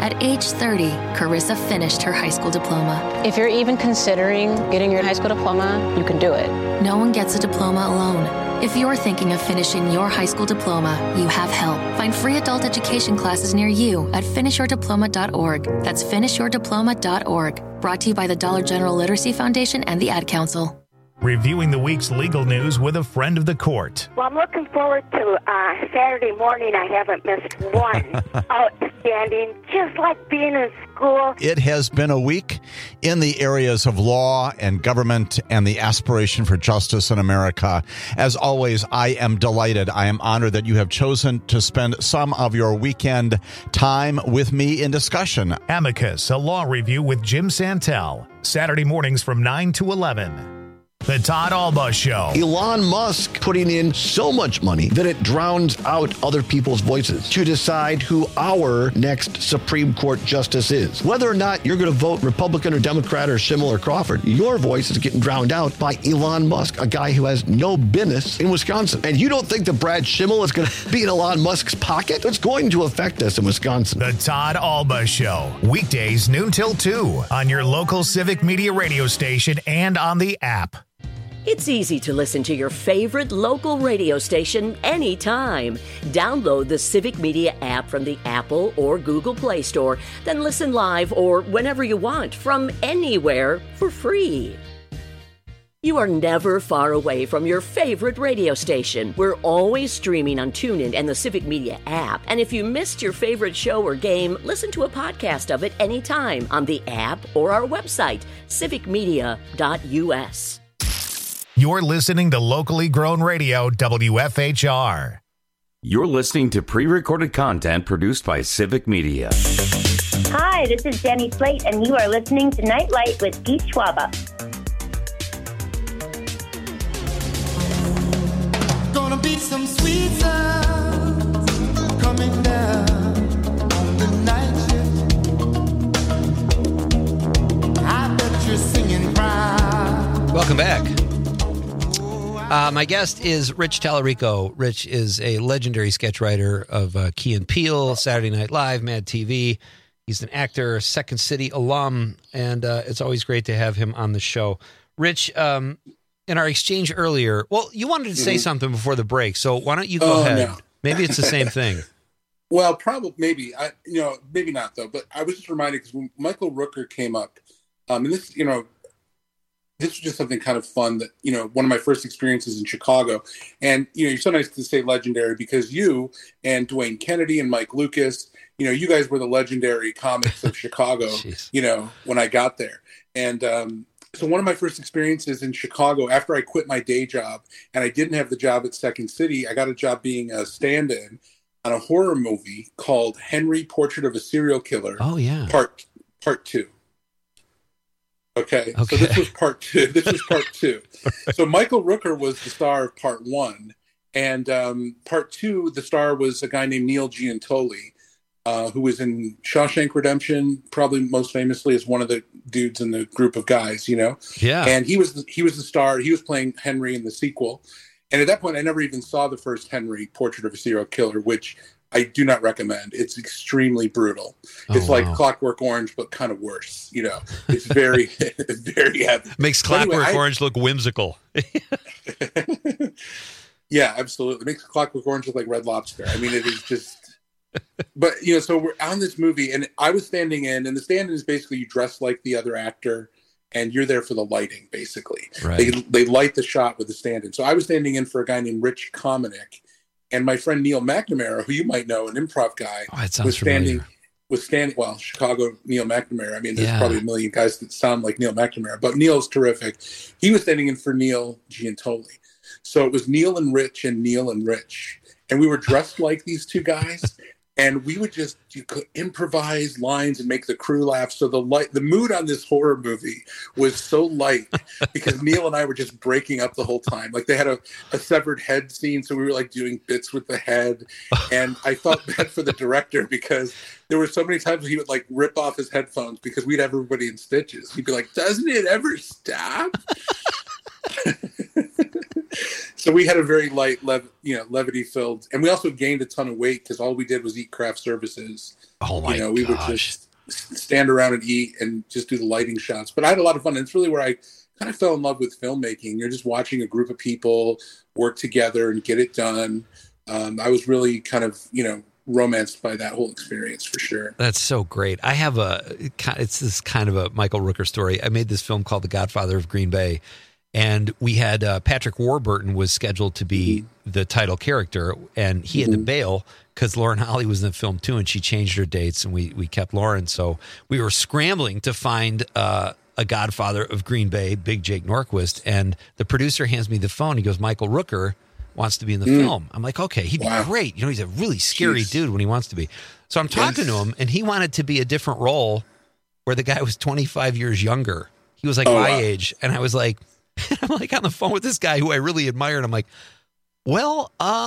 At age 30, Carissa finished her high school diploma. If you're even considering getting your high school diploma, you can do it. No one gets a diploma alone. If you're thinking of finishing your high school diploma, you have help. Find free adult education classes near you at finishyourdiploma.org. That's finishyourdiploma.org. Brought to you by the Dollar General Literacy Foundation and the Ad Council. Reviewing the week's legal news with a friend of the court. Well, I'm looking forward to Saturday morning. I haven't missed one. Outstanding. Just like being in school. It has been a week in the areas of law and government and the aspiration for justice in America. As always, I am delighted. I am honored that you have chosen to spend some of your weekend time with me in discussion. Amicus, a law review with Jim Santel. Saturday mornings from 9 to 11. The Todd Alba Show. Elon Musk putting in so much money that it drowns out other people's voices to decide who our next Supreme Court justice is. Whether or not you're going to vote Republican or Democrat or Schimmel or Crawford, your voice is getting drowned out by Elon Musk, a guy who has no business in Wisconsin. And you don't think that Brad Schimmel is going to be in Elon Musk's pocket? It's going to affect us in Wisconsin. The Todd Alba Show. Weekdays noon till 2 on your local Civic Media radio station and on the app. It's easy to listen to your favorite local radio station anytime. Download the Civic Media app from the Apple or Google Play Store, then listen live or whenever you want from anywhere for free. You are never far away from your favorite radio station. We're always streaming on TuneIn and the Civic Media app. And if you missed your favorite show or game, listen to a podcast of it anytime on the app or our website, civicmedia.us. You're listening to locally grown radio, WFHR. You're listening to pre-recorded content produced by Civic Media. Hi, this is Jenny Slate, and you are listening to Nightlight with Pete Schwaba. Gonna be some sweet sounds coming down on the night shift. I bet you're singing proud. Welcome back. My guest is Rich Tallarico. Rich is a legendary sketch writer of Key and Peele, Saturday Night Live, Mad TV. He's an actor, Second City alum, and it's always great to have him on the show. Rich, in our exchange earlier, well, you wanted to say something before the break, so why don't you go ahead? No. Maybe it's the same thing. Well, probably, maybe. Maybe not, though. But I was just reminded because when Michael Rooker came up, and this, this was just something kind of fun that, one of my first experiences in Chicago. And, you're so nice to say legendary because you and Dwayne Kennedy and Mike Lucas, you guys were the legendary comics of Chicago, when I got there. And so one of my first experiences in Chicago, after I quit my day job and I didn't have the job at Second City, I got a job being a stand-in on a horror movie called Henry, Portrait of a Serial Killer. Oh, yeah. Part 2. Okay, so this was part 2. So Michael Rooker was the star of part 1, and part 2, the star was a guy named Neil Giuntoli, who was in Shawshank Redemption, probably most famously as one of the dudes in the group of guys, Yeah. And he was the star. He was playing Henry in the sequel, and at that point, I never even saw the first Henry, Portrait of a Serial Killer, which I do not recommend. It's extremely brutal. It's like Clockwork Orange, but kind of worse. It's very, very heavy. Makes Clockwork Orange look whimsical. Yeah, absolutely. It makes Clockwork Orange look like Red Lobster. I mean, it is just. But so we're on this movie, and I was standing in, and the stand-in is basically you dress like the other actor, and you're there for the lighting. Basically, right. They light the shot with the stand-in. So I was standing in for a guy named Rich Kominick. And my friend Neil McNamara, who you might know, an improv guy, was standing. Well, Chicago Neil McNamara. I mean, there's probably a million guys that sound like Neil McNamara, but Neil's terrific. He was standing in for Neil Giuntoli. So it was Neil and Rich and Neil and Rich. And we were dressed like these two guys. And we would just improvise lines and make the crew laugh. So the mood on this horror movie was so light because Neil and I were just breaking up the whole time. Like they had a severed head scene, so we were like doing bits with the head. And I felt bad for the director because there were so many times he would like rip off his headphones because we'd have everybody in stitches. He'd be like, "Doesn't it ever stop?" So we had a very light, levity-filled, and we also gained a ton of weight because all we did was eat craft services. Oh my gosh. We would just stand around and eat and just do the lighting shots. But I had a lot of fun. And it's really where I kind of fell in love with filmmaking. You're just watching a group of people work together and get it done. I was really kind of, romanced by that whole experience for sure. That's so great. I have it's this kind of a Michael Rooker story. I made this film called The Godfather of Green Bay, and we had Patrick Warburton was scheduled to be the title character, and he had to bail because Lauren Holly was in the film too, and she changed her dates, and we kept Lauren. So we were scrambling to find a Godfather of Green Bay, Big Jake Norquist, and the producer hands me the phone. He goes, Michael Rooker wants to be in the film. I'm like, okay, he'd be great. He's a really scary dude when he wants to be. So I'm talking to him, and he wanted to be a different role where the guy was 25 years younger. He was like my age, and I was like, I'm like on the phone with this guy who I really admire, and I'm like, well,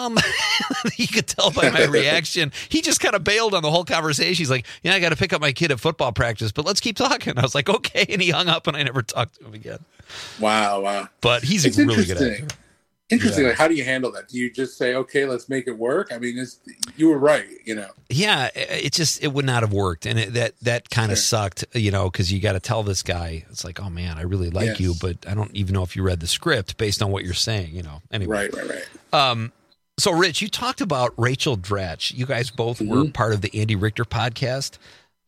you could tell by my reaction. He just kind of bailed on the whole conversation. He's like, I got to pick up my kid at football practice, but let's keep talking. I was like, okay, and he hung up, and I never talked to him again. Wow. But he's a really good actor. Interesting. Yeah. Like, how do you handle that? Do you just say, okay, let's make it work? I mean, you were right, Yeah, it would not have worked. And that kind of sucked, because you got to tell this guy, it's like, oh man, I really like you, but I don't even know if you read the script based on what you're saying, Anyway. Right. So Rich, you talked about Rachel Dratch. You guys both were part of the Andy Richter podcast.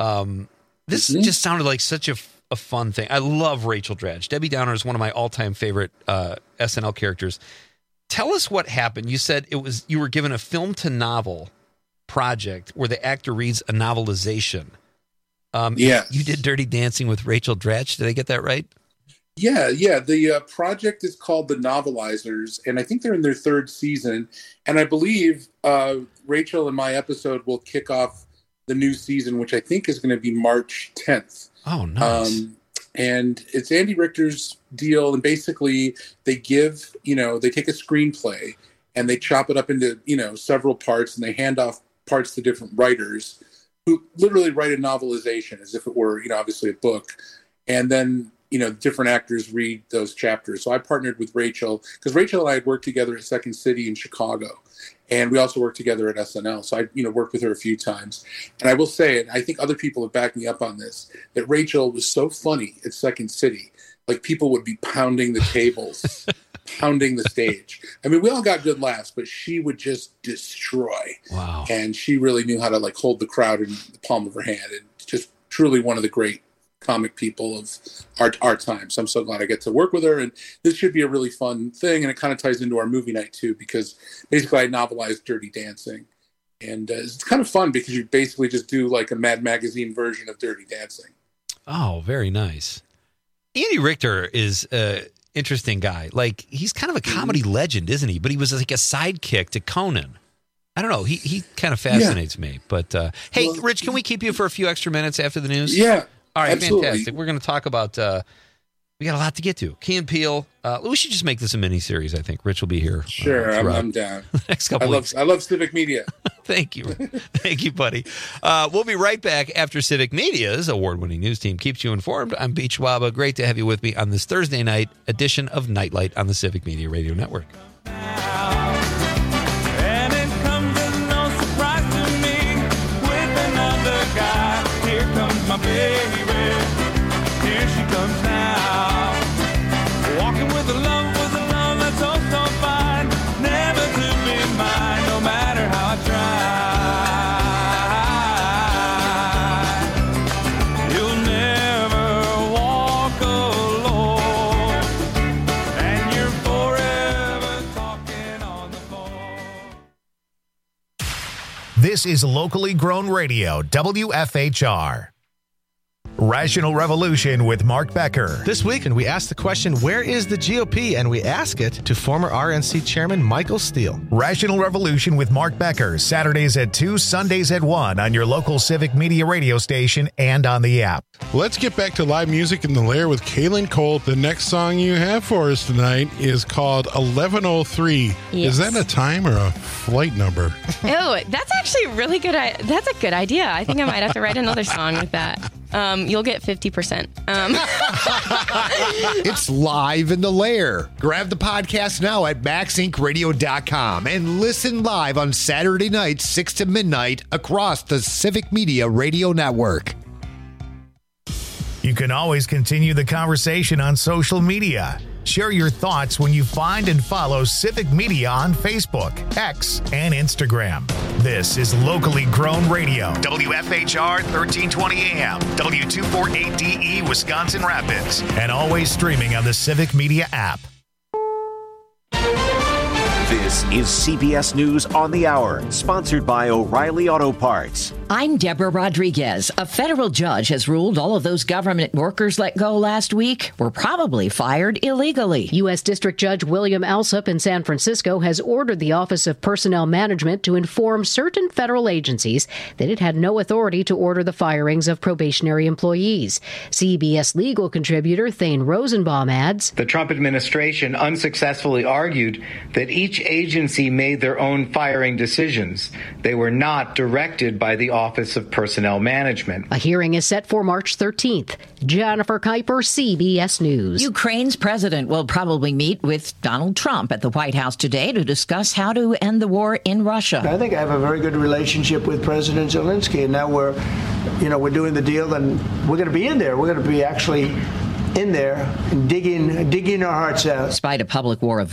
This just sounded like such a fun thing. I love Rachel Dratch. Debbie Downer is one of my all-time favorite SNL characters. Tell us what happened. You said you were given a film to novel project where the actor reads a novelization. You did Dirty Dancing with Rachel Dratch. Did I get that right? Yeah. The project is called The Novelizers, and I think they're in their third season. And I believe Rachel and my episode will kick off the new season, which I think is going to be March 10th. Oh, nice. And it's Andy Richter's deal. And basically they give, they take a screenplay and they chop it up into, several parts, and they hand off parts to different writers who literally write a novelization as if it were, obviously a book. And then, different actors read those chapters. So I partnered with Rachel because Rachel and I had worked together at Second City in Chicago. And we also worked together at SNL. So I, worked with her a few times. And I will say, and I think other people have backed me up on this, that Rachel was so funny at Second City. Like, people would be pounding the tables, pounding the stage. I mean, we all got good laughs, but she would just destroy. Wow. And she really knew how to, hold the crowd in the palm of her hand. And just truly one of the great comic people of our time. So I'm so glad I get to work with her, and this should be a really fun thing. And it kind of ties into our movie night too, because basically I novelized Dirty Dancing, and it's kind of fun because you basically just do like a Mad Magazine version of Dirty Dancing. Oh, very nice. Andy Richter is an interesting guy. Like, he's kind of a comedy legend, isn't he? But he was like a sidekick to Conan. I don't know. He kind of fascinates me. But hey, Rich, can we keep you for a few extra minutes after the news? Yeah. All right, absolutely. Fantastic. We're going to talk about, we got a lot to get to. Key and Peele. We should just make this a mini-series, I think. Rich will be here. Sure, I'm down. Next couple weeks. I love Civic Media. Thank you. Thank you, buddy. We'll be right back after Civic Media's award-winning news team keeps you informed. I'm Pete Schwaba. Great to have you with me on this Thursday night edition of Nightlight on the Civic Media Radio Network. And it comes as no surprise to me with another guy. Here comes my baby. Here she comes now. Walking with a love that's oh so fine. Never to be mine, no matter how I try. You'll never walk alone, and you're forever talking on the phone. This is locally grown radio, WFHR. Rational Revolution with Mark Becker. This weekend, we ask the question, where is the GOP? And we ask it to former RNC Chairman Michael Steele. Rational Revolution with Mark Becker, Saturdays at 2, Sundays at 1 on your local Civic Media radio station and on the app. Let's get back to live music in the Lair with Kaylin Cole. The next song you have for us tonight is called 1103. Yes. Is that a time or a flight number? Oh, that's actually really good. That's a good idea. I think I might have to write another song with that. You'll get 50%. It's live in the lair. Grab the podcast now at MaxIncRadio.com and listen live on Saturday nights, 6 to midnight, across the Civic Media Radio Network. You can always continue the conversation on social media. Share your thoughts when you find and follow Civic Media on Facebook, X, and Instagram. This is locally grown radio. WFHR 1320 AM, W248DE, Wisconsin Rapids, and always streaming on the Civic Media app. This is CBS News on the Hour, sponsored by O'Reilly Auto Parts. I'm Deborah Rodriguez. A federal judge has ruled all of those government workers let go last week were probably fired illegally. U.S. District Judge William Alsup in San Francisco has ordered the Office of Personnel Management to inform certain federal agencies that it had no authority to order the firings of probationary employees. CBS legal contributor Thane Rosenbaum adds, the Trump administration unsuccessfully argued that each agency made their own firing decisions. They were not directed by the Office of Personnel Management. A hearing is set for March 13th. Jennifer Kuiper, CBS News. Ukraine's president will probably meet with Donald Trump at the White House today to discuss how to end the war in Russia. I think I have a very good relationship with President Zelensky, and now we're doing the deal, and we're going to be in there. We're going to be actually in there and digging our hearts out. Despite a public war of